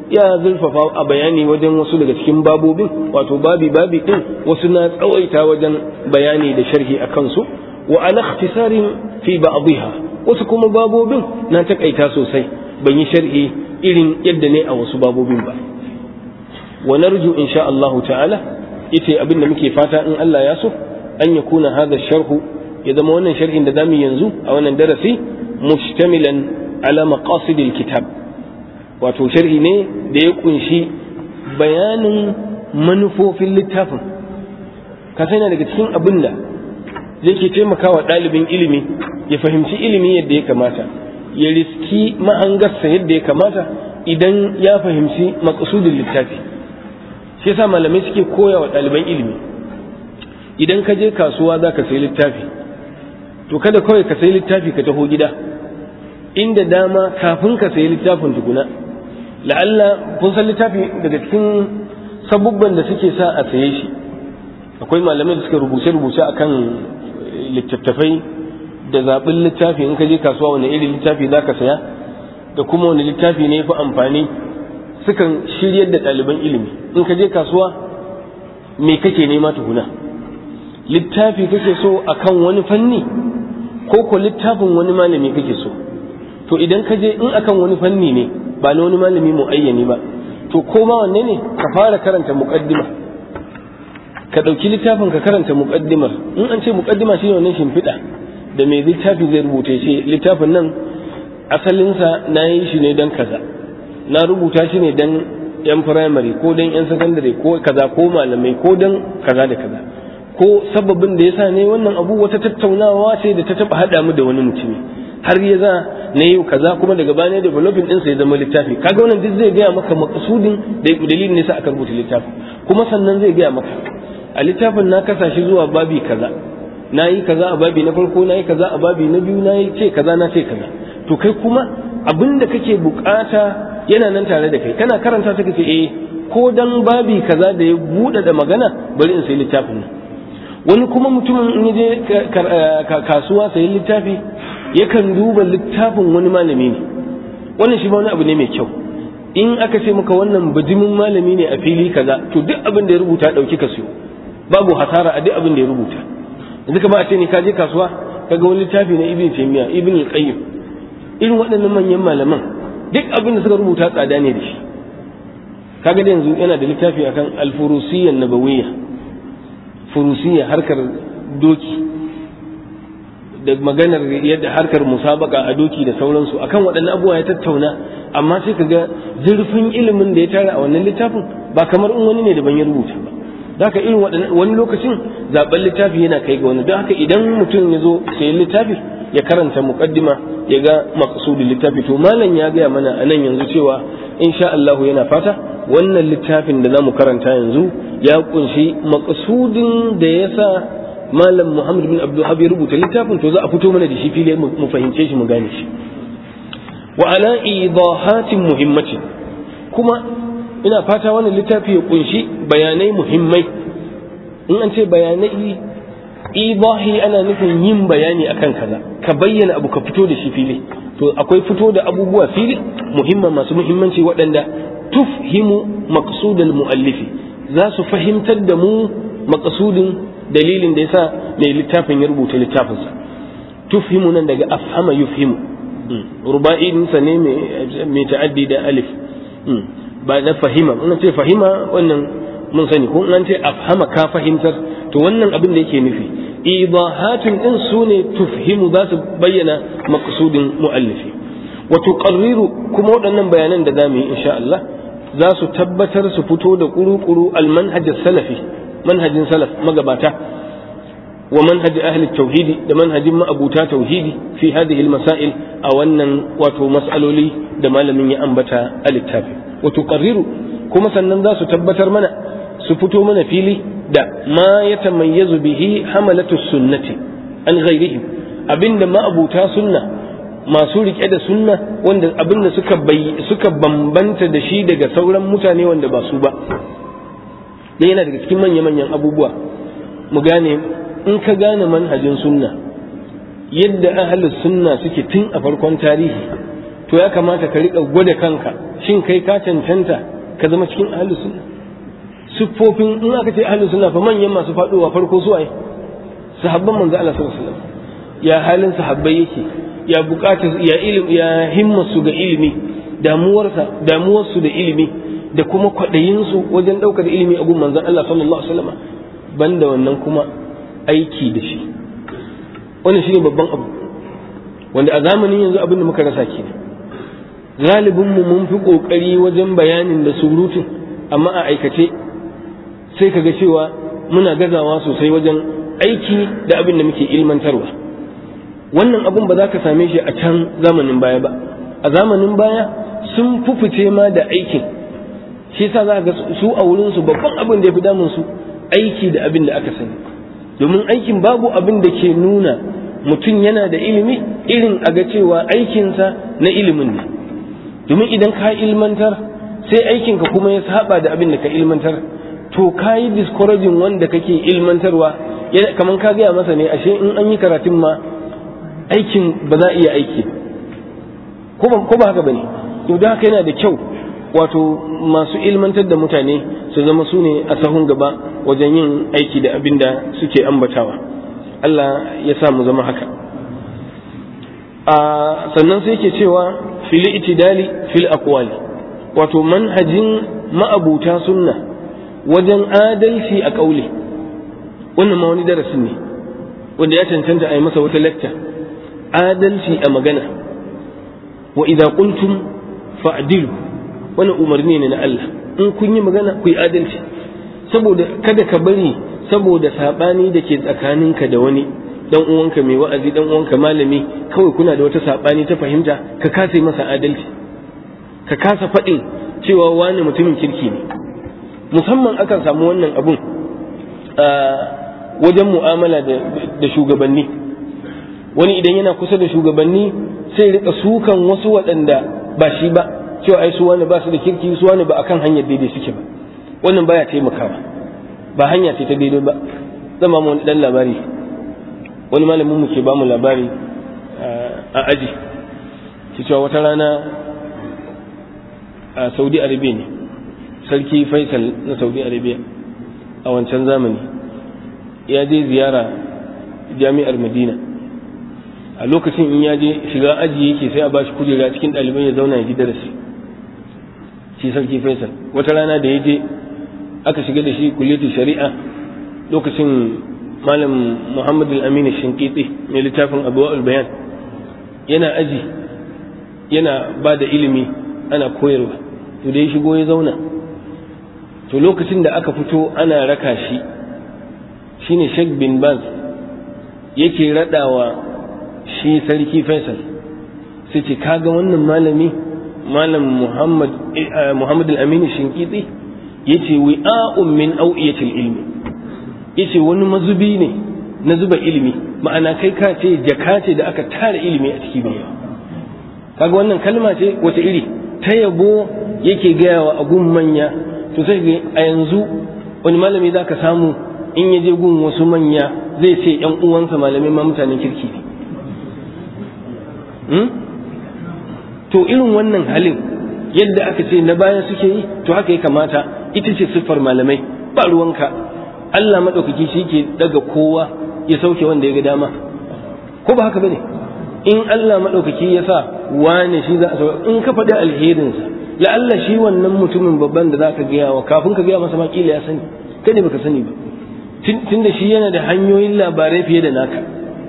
ya zurfafa a bayani wajen wasu daga cikin babobin, wato babi babi din wasu na tsawaita wajen bayani da sharhi a kansu, wa ala ikhtisarin fi ba'dihha, wasu kuma babobin na takaita sosai ban yi sharhi irin yadda ne a wasu babobin ba. wa narju insha Allah ta'ala, ita abin da muke fata in Allah ya so an yakuna hadha sharhu, ya zama wannan sharhin da zamu yanzu a wannan darasi mushtamilan ala maqasidil kitab, wato sharhi ne da ya kunshi bayanin manufofin littafin. ka sai na daga cikin abin da zai ke taimakawa ɗalibin ilimi ya fahimci ilimi yadda ya kamata, ya riski mahangarsa yadda ya kamata idan ya fahimci maqsudin littafi. shi yasa malamai suke koya wa ɗaliban ilimi, idan ka je kasuwa za ka sayi littafi, to kada kawai ka sayi littafi ka taho gida, inda dama kafin ka sayi littafin tukuna, la'alla kun san littafi daga cikin sabubban da suke sa a saye shi, akwai malamai da suka rubuce-rubuce akan littattafai da zaɓin littafi. in ka je kasuwa wani irin littafi za ka saya da kuma wani littafi ne fi amfani, sukan shiryar da ɗaliban ilimi. in ka je kasuwa me kake nema tukuna, littafi kake so akan wani fanni ko ko littafin wani malami kake so? to idan ka je in akan wani fanni ne ba na wani malami muayyani ba, to ko ma wanne ne ka fara karanta muqaddima, ka dauki littafin ka karanta muqaddimar. in an ce muqaddima shine wannan shimfiɗa da mai littafi zai rubuta shi, littafin nan asalinsa na yi shi ne dan kaza, na rubuta shi ne dan yan primary ko dan yan secondary ko kaza ko malamai ko dan kaza da kaza, ko sababin da yasa ne wannan abu wata tattaunawa ce da ta taba hada mu da wani mutumi har ya za na yi kaza kuma daga baya ne developing din sa ya zama littafi. kaga wannan duk zai gaya maka maqsudin da dalilin ne sa aka rubuta littafi, kuma sannan zai gaya maka a littafin na kasa shi zuwa babi kaza, na yi kaza a babi na farko, na yi kaza a babi na biyu, na yi ce kaza na ce kaza. to kai kuma abin da kake bukata yana nan tare da kai, kana karanta ta kace eh ko dan babi kaza da ya bude da magana bari in sai littafin nan. wani kuma mutumin in je kasuwa sayi littafi yakan duba littafin wani malami ne, wannan shi ba wani abu ne mai kyau. in aka ce maka wannan bijimin malami ne a fili kaza, to duk abin da ya rubuta dauki ka siyo, babu hasara a duk abin da ya rubuta. yanzu ka ba a ce ni ka je kasuwa kaga wani littafi na Ibn Taymiyyah, Ibn al-Qayyim, irin waɗannan manyan malaman duk abin da suka rubuta tsada ne da shi. kaga da yanzu yana da littafi akan al-Furusiyya an-Nabawiyya, furusiyya harkar doki da maganar yadda harkar musabaka a doki da sauransu, akan waɗannan abubuwa ya tattauna. amma sai kaga zurfin ilimin da ya tara a wannan littafin ba kamar in wani ne da ban ya rubuta ba. haka irin wani lokacin zaben littafi yana kai ga wani, don haka idan mutum ya zo sayan littafi ya karanta muqaddima ya ga maqsudul littafi. to malam ya gaya mana a nan yanzu cewa insha Allah yana fata wannan littafin da zamu karanta yanzu ya kunshi maqsudin da yasa malam Muhammad bin Abdul Wahhab ya rubuta littafin, to za a fito mana da shi fili mu fahimce shi mu gane shi. wa ala idahatin muhimmati, kuma ina fata wannan littafi ya kunshi bayanai muhimmai. in an ce bayanai idahi ana nufin yin bayani akan kaza, ka bayyana abu ka fito da shi fili. to akwai fito da abubuwa fili muhimman masu muhimmanci waɗanda tufhimu maqsudal muallifi, za su fahimtar da mu maqsudin dalilin da yasa mai littafin ya rubuta littafinsa. tufhimu nan daga afhama yufhimu, ruba'in sa ne mai ta'addi da alif, ba na fahima. in ce fahima wannan mun sani, ko in ce afhama ka fahimtar, to wannan abin da yake nufi idahatun din sune tufhimu, za su bayyana maqsudin muallifi. wa tuqarriru, kuma waɗannan bayanan da zamu yi insha Allah za su tabbatar su fito da kuru-kuru al-manhaj salafi, manhajin salaf magabata, wa manhaj ahli tauhidi, da manhajin ma'abuta tauhidi fi hadhihi al-masail, a wannan wato mas'aloli da malamin ya ambata a littafi. wa tuqarriru, kuma sannan za su tabbatar mana su fito mana fili da ma yatamayyazu bihi hamalatu sunnati an ghairihim, abinda ma'abuta sunna, masu rike da sunna, wanda abinda suka suka bambanta da shi daga sauran mutane wanda ba su ba. dan yana daga cikin manya-manyan abubuwa mu gane, in ka gane manhajin sunna, yadda ahlus sunna suke tun a farkon tarihi, to ya kamata ka riƙa gwada kanka shin kai ka cancanta ka zama cikin ahlus sunna. siffofin in aka ce ahlus sunna fa manyan masu faɗowa farko su waye sahabban manzo Allah sallallahu alaihi wasallam. Ya halin sahabbai yake, ya bukatar ya ilimi, ya himmarsu ga ilimi, damuwarsa damuwarsu da ilimi da kuma kwaɗayinsu wajen ɗaukar ilimi a gun manzon Allah sallallahu alaihi wasallam. Banda wannan kuma aiki da shi, wannan shine babban abu wanda a zamanin yanzu abin da muka rasa ke. Galibin mu mun fi kokari wajen bayanin da surutun, amma a aikace sai kaga cewa muna gazawa sosai wajen aiki da abin da muke ilmantarwa. Wannan abun ba za ka same shi a can zamanin baya ba. A zamanin baya sun fufuce ma da aikin, shi yasa za ga su a wurin su babban abin da ya fi damun su aiki da abin da aka sani. Domin aikin babu abin da ke nuna mutum yana da ilimi irin a ga cewa aikinsa na ilimin ne. Domin idan ka ilmantar sai aikinka kuma ya saba da abin da ka ilmantar, to ka yi discouraging wanda kake ilmantarwa, kamar ka gaya masa ne ashe in an yi karatun ma aikin ba za a iya aiki ko ba haka bane. to da haka yana da kyau wato masu ilmantar da mutane su zama su ne a sahun gaba wajen yin aiki da abin da suke ambatawa. Allah ya sa mu zama haka. a sannan sai yake cewa fil itidali fil aqwali, wato manhajin ma'abuta sunna wajen adalci a kauli. wannan ma wani darasin ne wanda ya cancanta a yi masa wata lecture. Adalci a magana, wa idza qultum fa'dilu, wannan umarni ne na Allah. in kun yi magana ku yi adalci, saboda kada ka bari saboda sabani da ke tsakaninka da wani dan uwanka mai wa'azi, dan uwanka malami, kawai kuna da wata sabani ta fahimta ka kasa masa adalci, ka kasa faɗin cewa wani mutumin kirki ne. Musamman akan samu wannan abun a wajen mu'amala da shugabanni. Wani idan yana kusa da shugabanni sai rika sukan wasu waɗanda ba shi ba, cewa ai su wani ba su da kirki, su wani ba akan hanyar daidai suke ba. Wannan baya taimakawa, ba hanya ce ta daidai ba. Zan ba mu wani dan labari. Wani malamin mu ke ba mu labari a aji, ke cewa wata rana a Saudi Arabia ne, sarki Faisal na Saudi Arabia a wancan zamani ya je ziyara jami'ar Madina. A lokacin in ya je shiga aji yake sai a bashi kujera cikin ɗaliban ya zauna ya ji darasi, shi sarki Faisal. Wata rana da ya je aka shiga da shi kulliyatul shari'a, lokacin malam Muhammad al-Amin Shinqiti mai littafin Abwaul Bayan yana aji yana ba da ilimi ana koyarwa. To da ya shigo ya zauna, to lokacin da aka fito ana raka shi, shine Sheikh bin Baz yake radawa shi sarki Faisal, sai ce kaga wannan malami malam Muhammad Muhammad al-Amin Shinqiti yace wi'a'un min awiyatil ilmi, yace wani mazubi ne na zuba ilimi, ma'ana kai ka ce jaka ce da aka tara ilimi a ciki ne. Kaga wannan kalma ce wata iri ta yabo yake gaya wa agun manya. To sai ga a yanzu wani malami zaka samu in ya je gun wasu manya zai ce yan uwansa malamai ma mutanen kirki ne. hmm? To irin wannan halin yadda aka ce na baya suke yi, to haka ya kamata, ita ce siffar malamai. Ba ruwanka, Allah maɗaukaki shi ke daga kowa ya sauke wanda ya ga dama, ko ba haka bane? In Allah maɗaukaki ya sa wane shi za a sauke, in ka faɗi alherinsa, la'alla shi wannan mutumin babban da za ka gaya wa, kafin ka gaya masa makila ya sani, kai ne baka sani ba, tun da shi yana da hanyoyin labarai fiye da naka.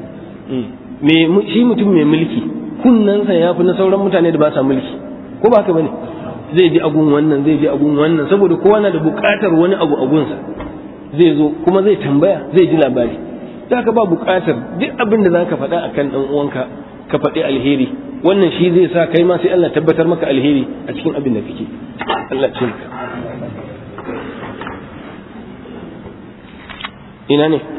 Shi mutum mai mulki, kunnansa ya fi na sauran mutane da ba sa mulki, ko ba haka bane? Zai ji agun wannan, zai ji agun wannan, saboda kowa na da buƙatar wani abu agunsa. Zai zo kuma zai tambaya, zai ji labari. Da ka ba buƙatar duk abin da za ka faɗa a kan ɗan uwanka ka faɗi alheri. Wannan shi zai sa kai ma sai Allah tabbatar maka alheri a cikin abin da kake. Allah ce maka. Ina ne?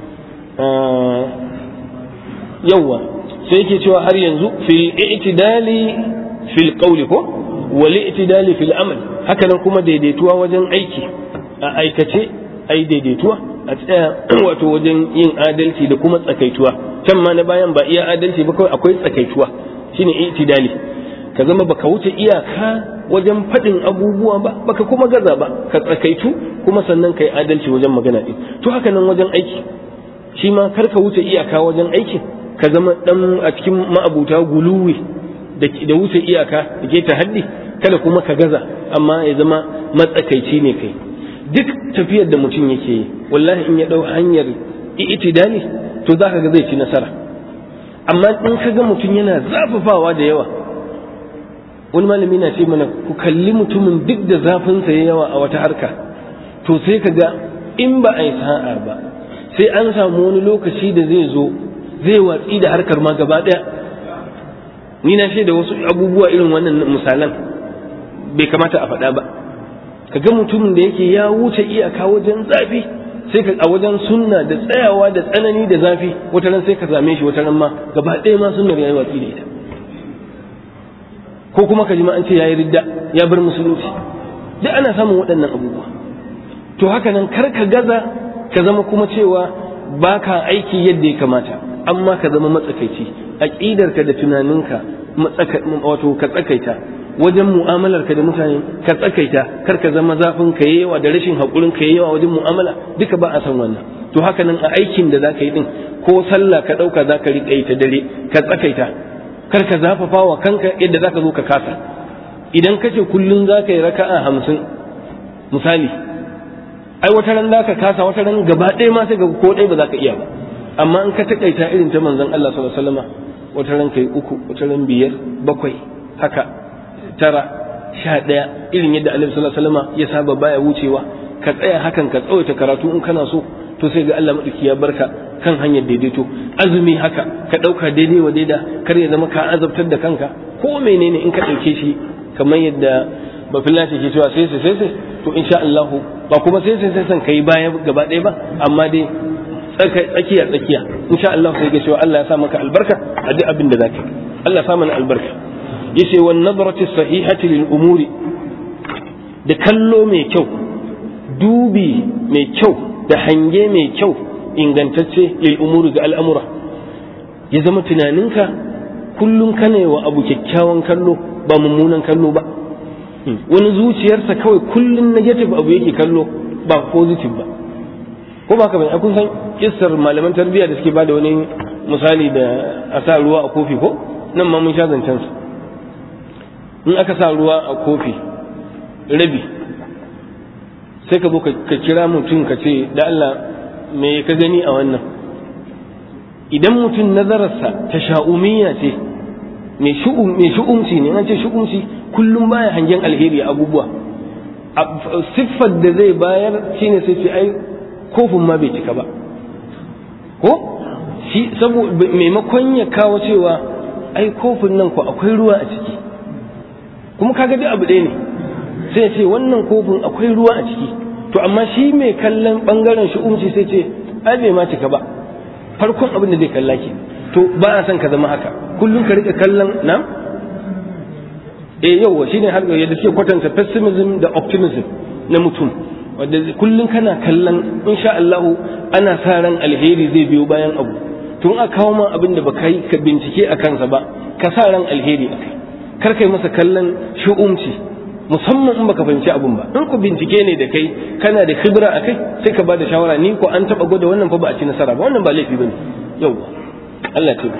Yawwa sai yake cewa har yanzu fil i'tidali fil qawli ko wal i'tidali fil amal, haka nan kuma daidaituwa wajen aiki, a aikace ai daidaituwa a tsaya wato wajen yin adalci da kuma tsakaituwa. Can ma na bayan ba iya adalci ba, kawai akwai tsakaituwa, shine i'tidali. ka zama baka wuce iyaka wajen faɗin abubuwa ba baka kuma gaza ba ka tsakaitu kuma sannan kai adalci wajen magana din to haka nan wajen aiki shi ma kar ka wuce iyaka wajen aikin ka zama dan a cikin ma'abuta guluwi da wuce iyaka da ke tahaddi kada kuma ka gaza amma ya zama matsakaici ne kai duk tafiyar da mutum yake yi wallahi in ya dau hanyar itidali to zaka ga zai ci nasara amma in ka ga mutum yana zafafawa da yawa wani malami na ce mana ku kalli mutumin duk da zafinsa ya yawa a wata harka to sai ka ga in ba a yi sa'a ba sai an samu wani lokaci da zai zo zai watsi da harkar ma gaba ɗaya ni na shaida wasu abubuwa irin wannan misalan bai kamata a faɗa ba ka ga mutumin da yake ya wuce iyaka wajen zafi sai ka a wajen sunna da tsayawa da tsanani da zafi wata ran sai ka same shi wata ran ma gaba ɗaya ma sunnar yayi watsi da ita ko kuma ka ji ma an ce yayi ridda ya bar musulunci duk ana samun waɗannan abubuwa to haka nan kar ka gaza ka zama kuma cewa baka aiki yadda ya kamata amma ka zama matsakaici aqidarka da tunaninka wato ka tsakaita wajen mu'amalarka da mutane ka tsakaita kar ka zama zafin ka yawa da rashin hakurin ka yawa wajen mu'amala duka ba a san wannan to haka nan a aikin da zaka yi din ko sallah ka dauka zaka riƙa yi ta dare ka tsakaita kar ka zafafa wa kanka yadda zaka zo ka kasa idan kace kullun zaka yi raka'a hamsin misali ai wata ran zaka kasa wata ran gaba ɗaya ma sai ga ko ɗaya ba zaka iya ba amma in ka takaita irin ta manzon Allah sallallahu alaihi wasallam wata ran kai uku wata ran biyar bakwai haka tara sha ɗaya irin yadda Annabi sallallahu alaihi wasallam ya saba baya wucewa ka tsaya hakan ka tsawaita karatu in kana so to sai ga Allah madauki ya barka kan hanyar daidaito azumi haka ka dauka daidai wa daida kar ya zama ka azabtar da kanka ko menene in ka dauke shi kamar yadda bafillaci ke cewa sai sai sai to insha Allah ba kuma sai sai sai san kai baya gaba ɗaya ba amma dai tsakiya tsakiya insha Allah sai ga cewa Allah ya sa maka albarka a duk abin da zaka Allah ya sa mana albarka yace wan nadratu sahihati lil umuri da kallo mai kyau dubi mai kyau da hange mai kyau ingantacce lil umuri ga al'amura ya zama tunaninka kullum kana wa abu kyakkyawan kallo ba mummunan kallo ba wani zuciyarsa kawai kullum negative abu yake kallo ba positive ba ko ba ka bane kun san kissar malaman tarbiyya da suke bada wani misali da a sa ruwa a kofi ko nan ma mun sha zancen su in aka sa ruwa a kofi rabi sai ka zo ka kira mutum ka ce da Allah me ka gani a wannan idan mutum nazararsa ta sha'umiyya ce mai shu'umci ne an ce shu'umci kullum baya hangen alheri a abubuwa siffar da zai bayar shine sai ce ai kofin ma bai cika ba ko shi saboda maimakon ya kawo cewa ai kofin nan ko akwai ruwa a ciki kuma kaga duk abu ɗaya ne sai ce wannan kofin akwai ruwa a ciki to amma shi mai kallon bangaren shu'umci sai ce ai bai ma cika ba farkon abin da zai kalla ke to ba a son ka zama haka kullum ka rika kallon na eh yawa shine har yadda suke kwatanta pessimism da optimism na mutum wanda kullum kana kallon insha Allah ana sa ran alheri zai biyo bayan abu tun aka kawo ma abin da baka yi ka bincike a kansa ba ka sa ran alheri akai kar kai masa kallon shu'umci musamman in baka fahimci abun ba in ku bincike ne da kai kana da khibra akai sai ka bada shawara ni ko an taba gwada wannan fa ba a ci nasara ba wannan ba laifi bane yawa Allah ta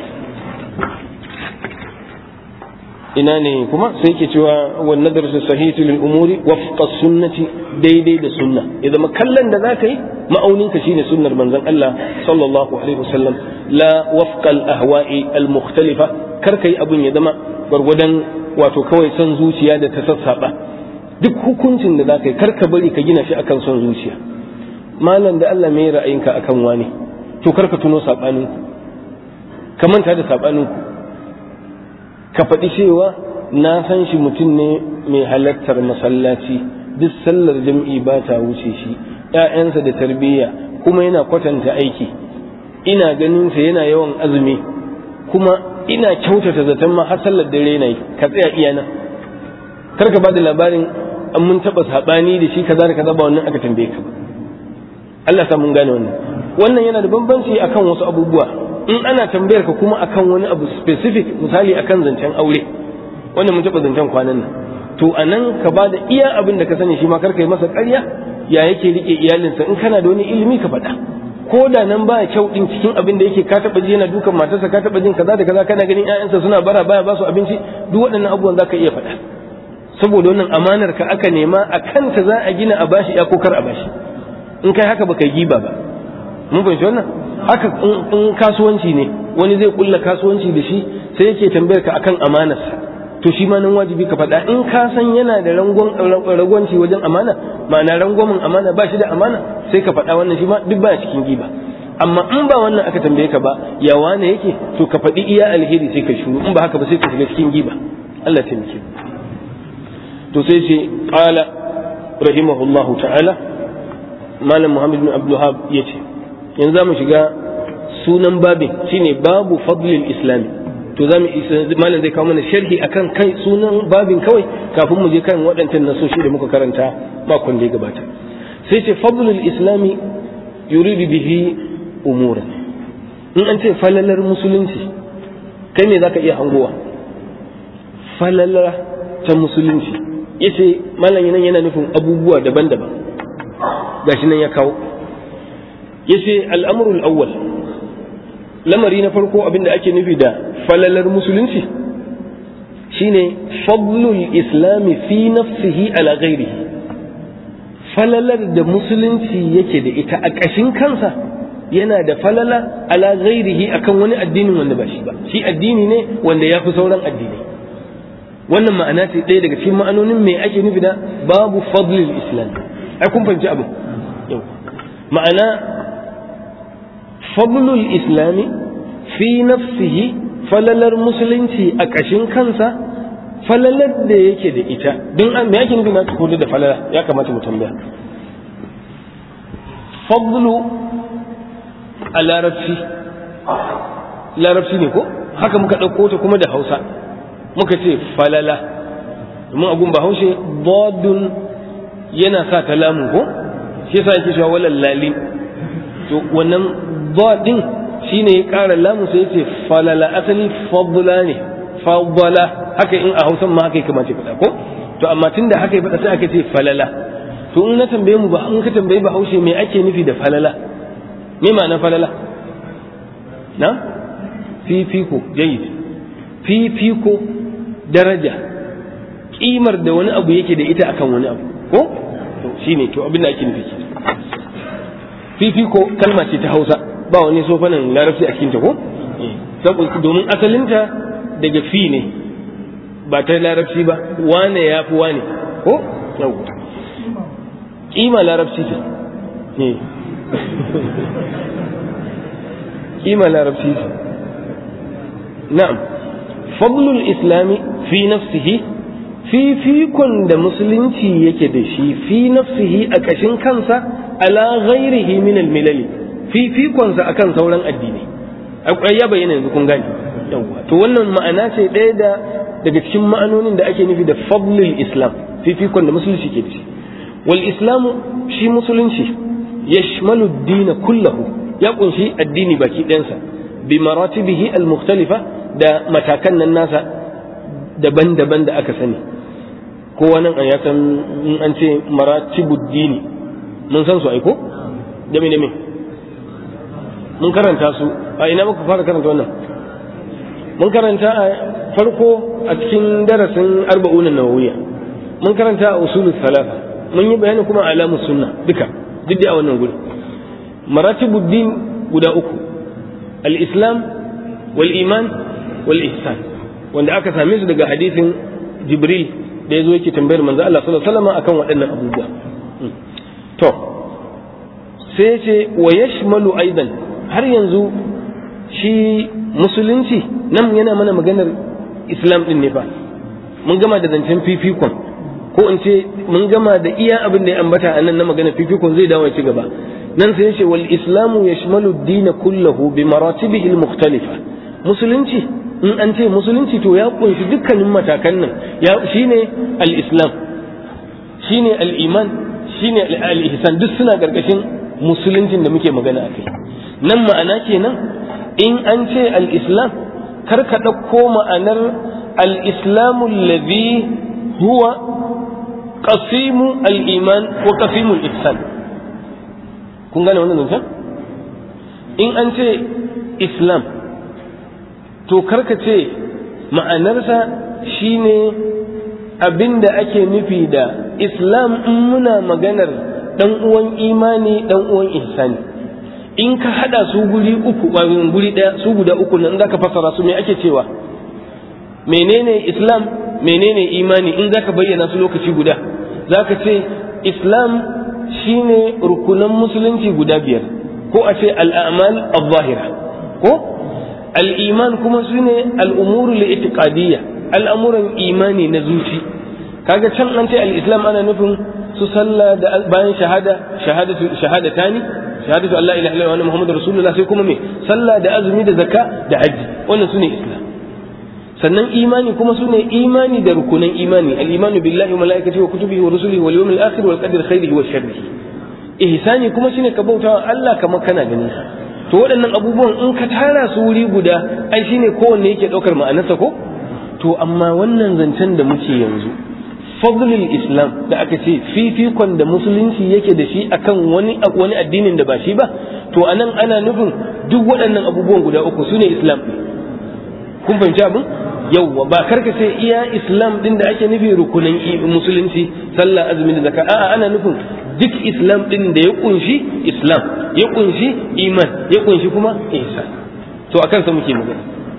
ina ne kuma sai yake cewa wan nadrasu sahihatu lil umuri wafqa sunnati daidai da sunna idan makallan da zaka yi ma'aunin ka shine sunnar manzon Allah sallallahu alaihi wasallam la wafqa al ahwa'i al mukhtalifa kar kai abun ya zama gwargwadon wato kawai son zuciya da ta sassaba duk hukuncin da zaka yi kar ka bari ka gina shi akan son zuciya malam da Allah mai ra'ayinka akan wani to kar ka tuno sabanin ku ka manta da sabanin ku ka faɗi cewa na san shi mutum ne mai halartar masallaci duk sallar jam'i ba ta wuce shi ‘ya'yansa da tarbiyya kuma yana kwatanta aiki ina ganin sa yana yawan azumi kuma ina kyautata zaton ma har sallar dare na yi ka tsaya iya nan kar ka bada labarin an mun taɓa saɓani da shi kaza da kaza ba wannan aka tambaye ka ba Allah sa mun gane wannan wannan yana da bambanci akan wasu abubuwa in ana tambayar ka kuma akan wani abu specific misali akan zancen aure wannan mun taɓa zancen kwanan nan. To a nan ka ba da iya abin da ka sani, shi ma kar ka yi masa ƙarya ya yake riƙe iyalinsa. In kana da wani ilimi ka faɗa, ko da nan ba kyau ɗin cikin abin da yake ka taɓa ji yana dukan matarsa, ka taɓa jin kaza da kaza, kana ganin ƴaƴansa suna bara baya ba su abinci, duk waɗannan abubuwan za ka iya faɗa, saboda wannan amanar ka aka nema, a kanta za a gina a bashi ya ko kar a bashi. In kai haka ba kai giba ba. Mun fahimci wannan. Haka in kasuwanci ne, wani zai kulla kasuwanci da shi sai yake tambayar ka akan amanarsa, to shi ma nan wajibi ka faɗa. In ka san yana da ragwanci wajen amana, ma'ana rangwamin amana, ba shi da amana, sai ka faɗa wannan, shi ma duk baya cikin giba. Amma in ba wannan aka tambaye ka ba ya wane yake, to ka faɗi iya alheri sai ka shuru, in ba haka ba sai ka shiga cikin giba. Allah ya taimake. To sai ce qala rahimahullahu ta'ala, malam Muhammad bin Abdul Wahhab yace yanzu zamu shiga sunan babin, shine babu fadlil islami. To zamu malam zai kawo mana sharhi akan kai sunan babin kawai kafin mu je kan waɗancan nasoshi da muka karanta makon da ya gabata. Sai ce fadlul islami yuridu bihi umuran. In an ce falalar musulunci, kai me zaka iya hangowa? Falalar ta musulunci yace malam nan yana nufin abubuwa daban-daban, gashi nan ya kawo. Yace al'amrul awwal, lamari na farko abinda ake nufi da falalar musulunci shine fadlul islami fi nafsihi ala ghairihi. Falalar da musulunci yake da ita a ƙashin kansa yana da falala ala ghairihi akan wani addinin wanda ba shi ba. Shi addini ne wanda ya fi sauran addinai. Wannan ma'ana ce ɗaya daga cikin ma'anonin me ake nufi da babu fadlul islam. Ai kun fahimci abu? Yau. Ma'ana fadlul islami fi nafsihi, falalar musulunci a ƙashin kansa, falalar da yake da ita. Don me yake nufi na tukudu da falala, ya kamata mu tambaya. Fadlu a larabci, larabci ne ko? Haka muka ɗauko ta kuma da Hausa muka ce falala, domin agun Bahaushe dadun yana sa ta lamun ko? Shi yasa yake cewa walal lali. To wannan dadin shine ya ƙara lamun sai yace falala, asali fadla ne, fadla. Haka in a Hausan ma haka ya kamace faɗa ko? To amma tunda haka ya faɗa sai aka ce falala. To in na tambaye mu ba, in ka tambaye Bahaushe me ake nufi da falala? Me ma'ana falala? Na? Fifiko, jayyid. Fifiko, daraja, kimar da wani abu yake da ita akan wani abu ko? To shine to abin da ake nufi. Fifiko kalma ce ta Hausa, ba wani sofanan larabci a cikin ta ko? Saboda domin asalinta daga fi ne, ba ta larabci ba, wane ya fi wane ko? Yau. Kima larabci ce. Ne. Kima larabci ce. Na'am. Fadlul islami fi nafsihi, fifikon da musulunci yake da shi fi nafsihi a ƙashin kansa ala ghairihi min al-milali, fifikonsa akan sauran addini. Akwai ya bayyana yanzu kun gane. Yawwa. To wannan ma'ana ce ɗaya da daga cikin ma'anonin da ake nufi da fadlul islam, fifikon da musulunci ke da shi. Wal islamu, shi musulunci yashmalu ad-din kullahu, ya kunshi addini baki ɗayansa, bi maratibihi al-mukhtalifa, da matakan nan nasa daban-daban da aka sani. Kowa nan an yakan in an ce maratibud dini mun san su aiko? Dame dame mun karanta su a ina muka fara karanta wannan? Mun karanta a farko a cikin darasin arba'un an-nawawiyya, mun karanta a usulul thalatha, mun yi bayani kuma alamus sunna duka duk da a wannan guri. Maratibud din guda uku, al-islam wal iman wal ihsan, wanda aka same su daga hadisin Jibril da yazo yake tambayar manzo Allah sallallahu alaihi wasallam akan waɗannan abubuwa. To sai ya ce wa yashmalu aidan, har yanzu shi musulunci nan yana mana maganar islam din ne fa. Mun gama da zancen fifikon, ko in ce mun gama da iya abin da ya ambata a nan na maganar fifikon, zai dawo ya ci gaba. Nan sai ya ce wal islamu yashmalu ad-din kullahu bi maratibihi al-mukhtalifa. Musulunci in an ce musulunci to ya kunshi dukkanin matakan nan, ya shine al-islam, shine al-iman, shine al-ihsan, duk suna gargashin musuluncin da muke magana akai. Nan ma'ana kenan in an ce al-islam, kar ka dauko ma'anar al-islamu alladhi huwa qasimu al-iman wa qasimu al-ihsan. kun gane wannan zancen? in an ce islam to karka ce ma'anarsa shine abinda ake nufi da islam in muna maganar dan uwan imani dan uwan ihsani. in ka hada su guri uku guri daya su guda uku nan zaka fassara su me ake cewa menene islam menene imani in zaka bayyana su lokaci guda zaka ce islam shine rukunan musulunci guda biyar ko a ce al-a'mal al-zahira ko al-iman kuma shine al-umur al-i'tiqadiyya al'amuran imani na zuci. kaga can an ce al-islam ana nufin su sallah da bayan shahada shahadatu shahadatani shahadatu Allah ilaha illallah wa muhammadur rasulullah sai kuma me sallah da azumi da zakka da haji wannan sune islam. sannan imani kuma sune imani da rukunan imani al-imanu billahi wa malaikatihi wa kutubihi wa rusulihi wal yawmil akhir wal qadri khairihi wa sharrihi. ihsani kuma shine ka bautawa Allah kamar kana ganin sa. to waɗannan abubuwan in ka tara su wuri guda ai shine kowanne yake daukar ma'anarsa ko. to amma wannan zancen da muke yanzu fadlul islam da aka ce fifikon da musulunci yake da shi akan wani wani addinin da ba shi ba to anan ana nufin duk waɗannan abubuwan guda uku sune islam. kun fahimci abin yawwa ba karka ce iya islam din da ake nufi rukunin musulunci sallah azumi da zakka a'a ana nufin duk islam din da ya kunshi islam ya kunshi iman ya kunshi kuma ihsan. to akan sa muke magana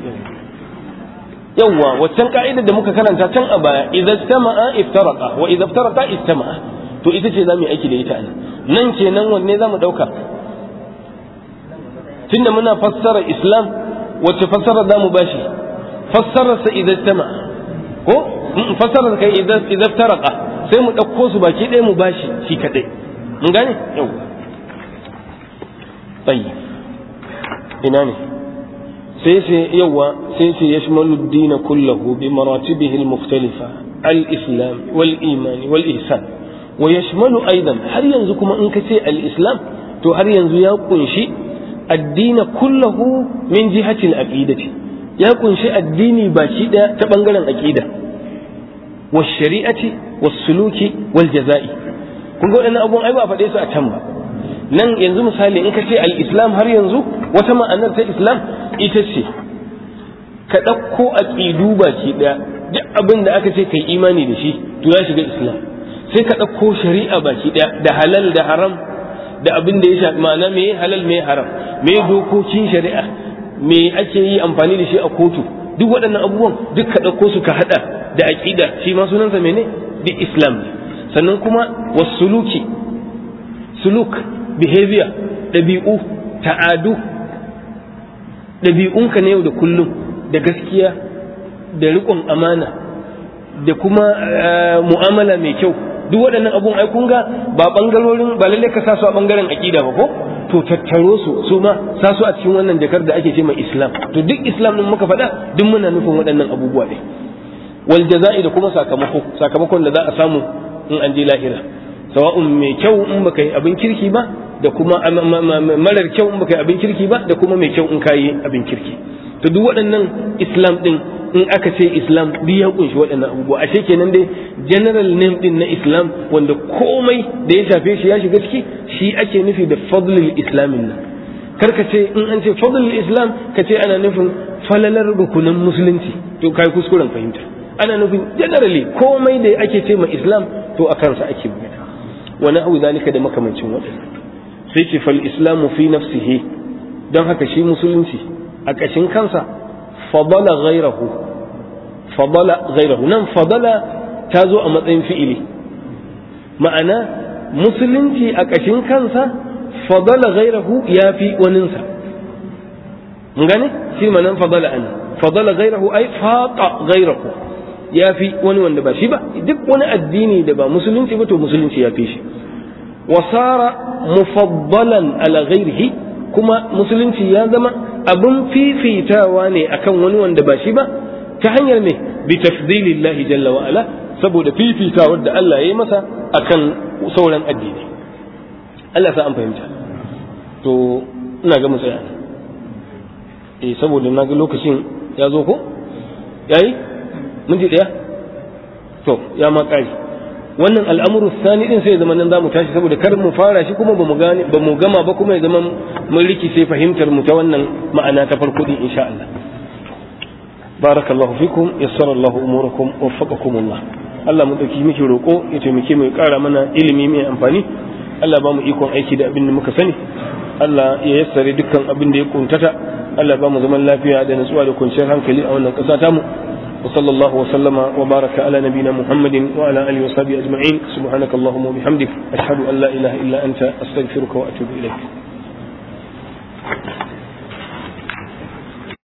yawwa waccan ka'idar da muka karanta can a baya idza istama'a iftaraqa wa idza iftaraqa istama'a to ita ce zamu yi aiki da ita nan kenan wanne zamu dauka tunda muna fassara islam wacce fassara zamu bashi fassarar sa idza istama'a ko fassarar kai idza idza iftaraqa sai mu dauko su baki ɗaya mu bashi shi kadai mun gane yawwa tayyib ina ne sai sai yawa sai sai yashmalu ad-din kullahu bi maratibihi al-mukhtalifa al-islam wal iman wal ihsan wa yashmalu aidan har yanzu kuma in ka ce al-islam to har yanzu ya kunshi ad-din kullahu min jihati al-aqidati ya kunshi addini baki daya ta bangaren aqida was shari'ati was suluki wal jazai. kun ga wadannan abun ai ba faɗe su a can ba. nan yanzu misali in ka ce al-islam har yanzu wata ma'anar ta islam ita ce ka ɗauko aƙidu baki ɗaya duk abin da aka ce kai imani da shi to ya shiga islam sai ka ɗauko shari'a baki ɗaya da halal da haram da abin da ya shafi ma'ana me halal me haram me dokokin shari'a me ake yi amfani da shi a kotu duk waɗannan abubuwan duk ka ɗauko su ka haɗa da aƙida shi ma sunansa mene duk islam ne. sannan kuma wasuluki suluk behavior ɗabi'u ta'adu ɗabi'unka na yau da kullum da gaskiya da riƙon amana da kuma mu'amala mai kyau duk waɗannan abun ai kun ga ba ɓangarorin ba lalle ka sa su a ɓangaren aƙida ba ko to tattaro su su ma sa su a cikin wannan jakar da ake ce mai islam. to duk islam din muka faɗa duk muna nufin waɗannan abubuwa ne. wal jaza'i da kuma sakamako sakamakon da za a samu in an je lahira sawa'un mai kyau in baka yi abin kirki ba da kuma marar kyau in baka yi abin kirki ba da kuma mai kyau in kayi abin kirki. to duk waɗannan islam din in aka ce islam duk ya kunshi waɗannan abubuwa ashe kenan dai general name din na islam wanda komai da ya shafe shi ya shiga ciki shi ake nufi da fadlul islamin nan. kar ka ce in an ce fadlul islam ka ce ana nufin falalar rukunin musulunci to kai kuskuren fahimta. ana nufin generally komai da ake ce ma islam to a kansa ake magana wa na'u zalika da makamancin waɗannan. sai ce fal islamu fi nafsihi don haka shi musulunci a ƙashin kansa fadala ghairahu fadala ghairahu nan fadala ta zo a matsayin fi'ili ma'ana musulunci a ƙashin kansa fadala ghairahu ya fi waninsa. mun gane shi ma'anan fadala an fadala ghairahu ai faqa ghairahu ya fi wani wanda ba shi ba duk wani addini da ba musulunci ba to musulunci ya fi shi. wasara mufaddalan ala ghairihi kuma musulunci ya zama abin fifitawa ne akan wani wanda ba shi ba ta hanyar ne bi tafdilillahi jalla wa ala saboda fifitawar da Allah ya yi masa akan sauran addini. Allah sa an fahimta. to ina ga mutsaya eh saboda na ga lokacin ya zo ko yayi minti daya to ya ma kare wannan al'amuru sani din sai ya zama nan zamu tashi saboda kar mu fara shi kuma bamu gane bamu gama ba kuma ya zama mun rikice fahimtar mu ta wannan ma'ana ta farko din insha Allah barakallahu fikum yassara Allahu umurakum waffaqakum Allah Allah mu dauki miki roko ya taimake mu ya kara mana ilimi mai amfani Allah ba mu ikon aiki da abin da muka sani Allah ya yassare dukkan abin da ya kuntata Allah ba mu zaman lafiya da nutsuwa da kwanciyar hankali a wannan ƙasa tamu وصلى الله وسلم وبارك على نبينا محمد وعلى آله وصحبه أجمعين سبحانك اللهم وبحمدك أشهد أن لا إله إلا أنت أستغفرك وأتوب إليك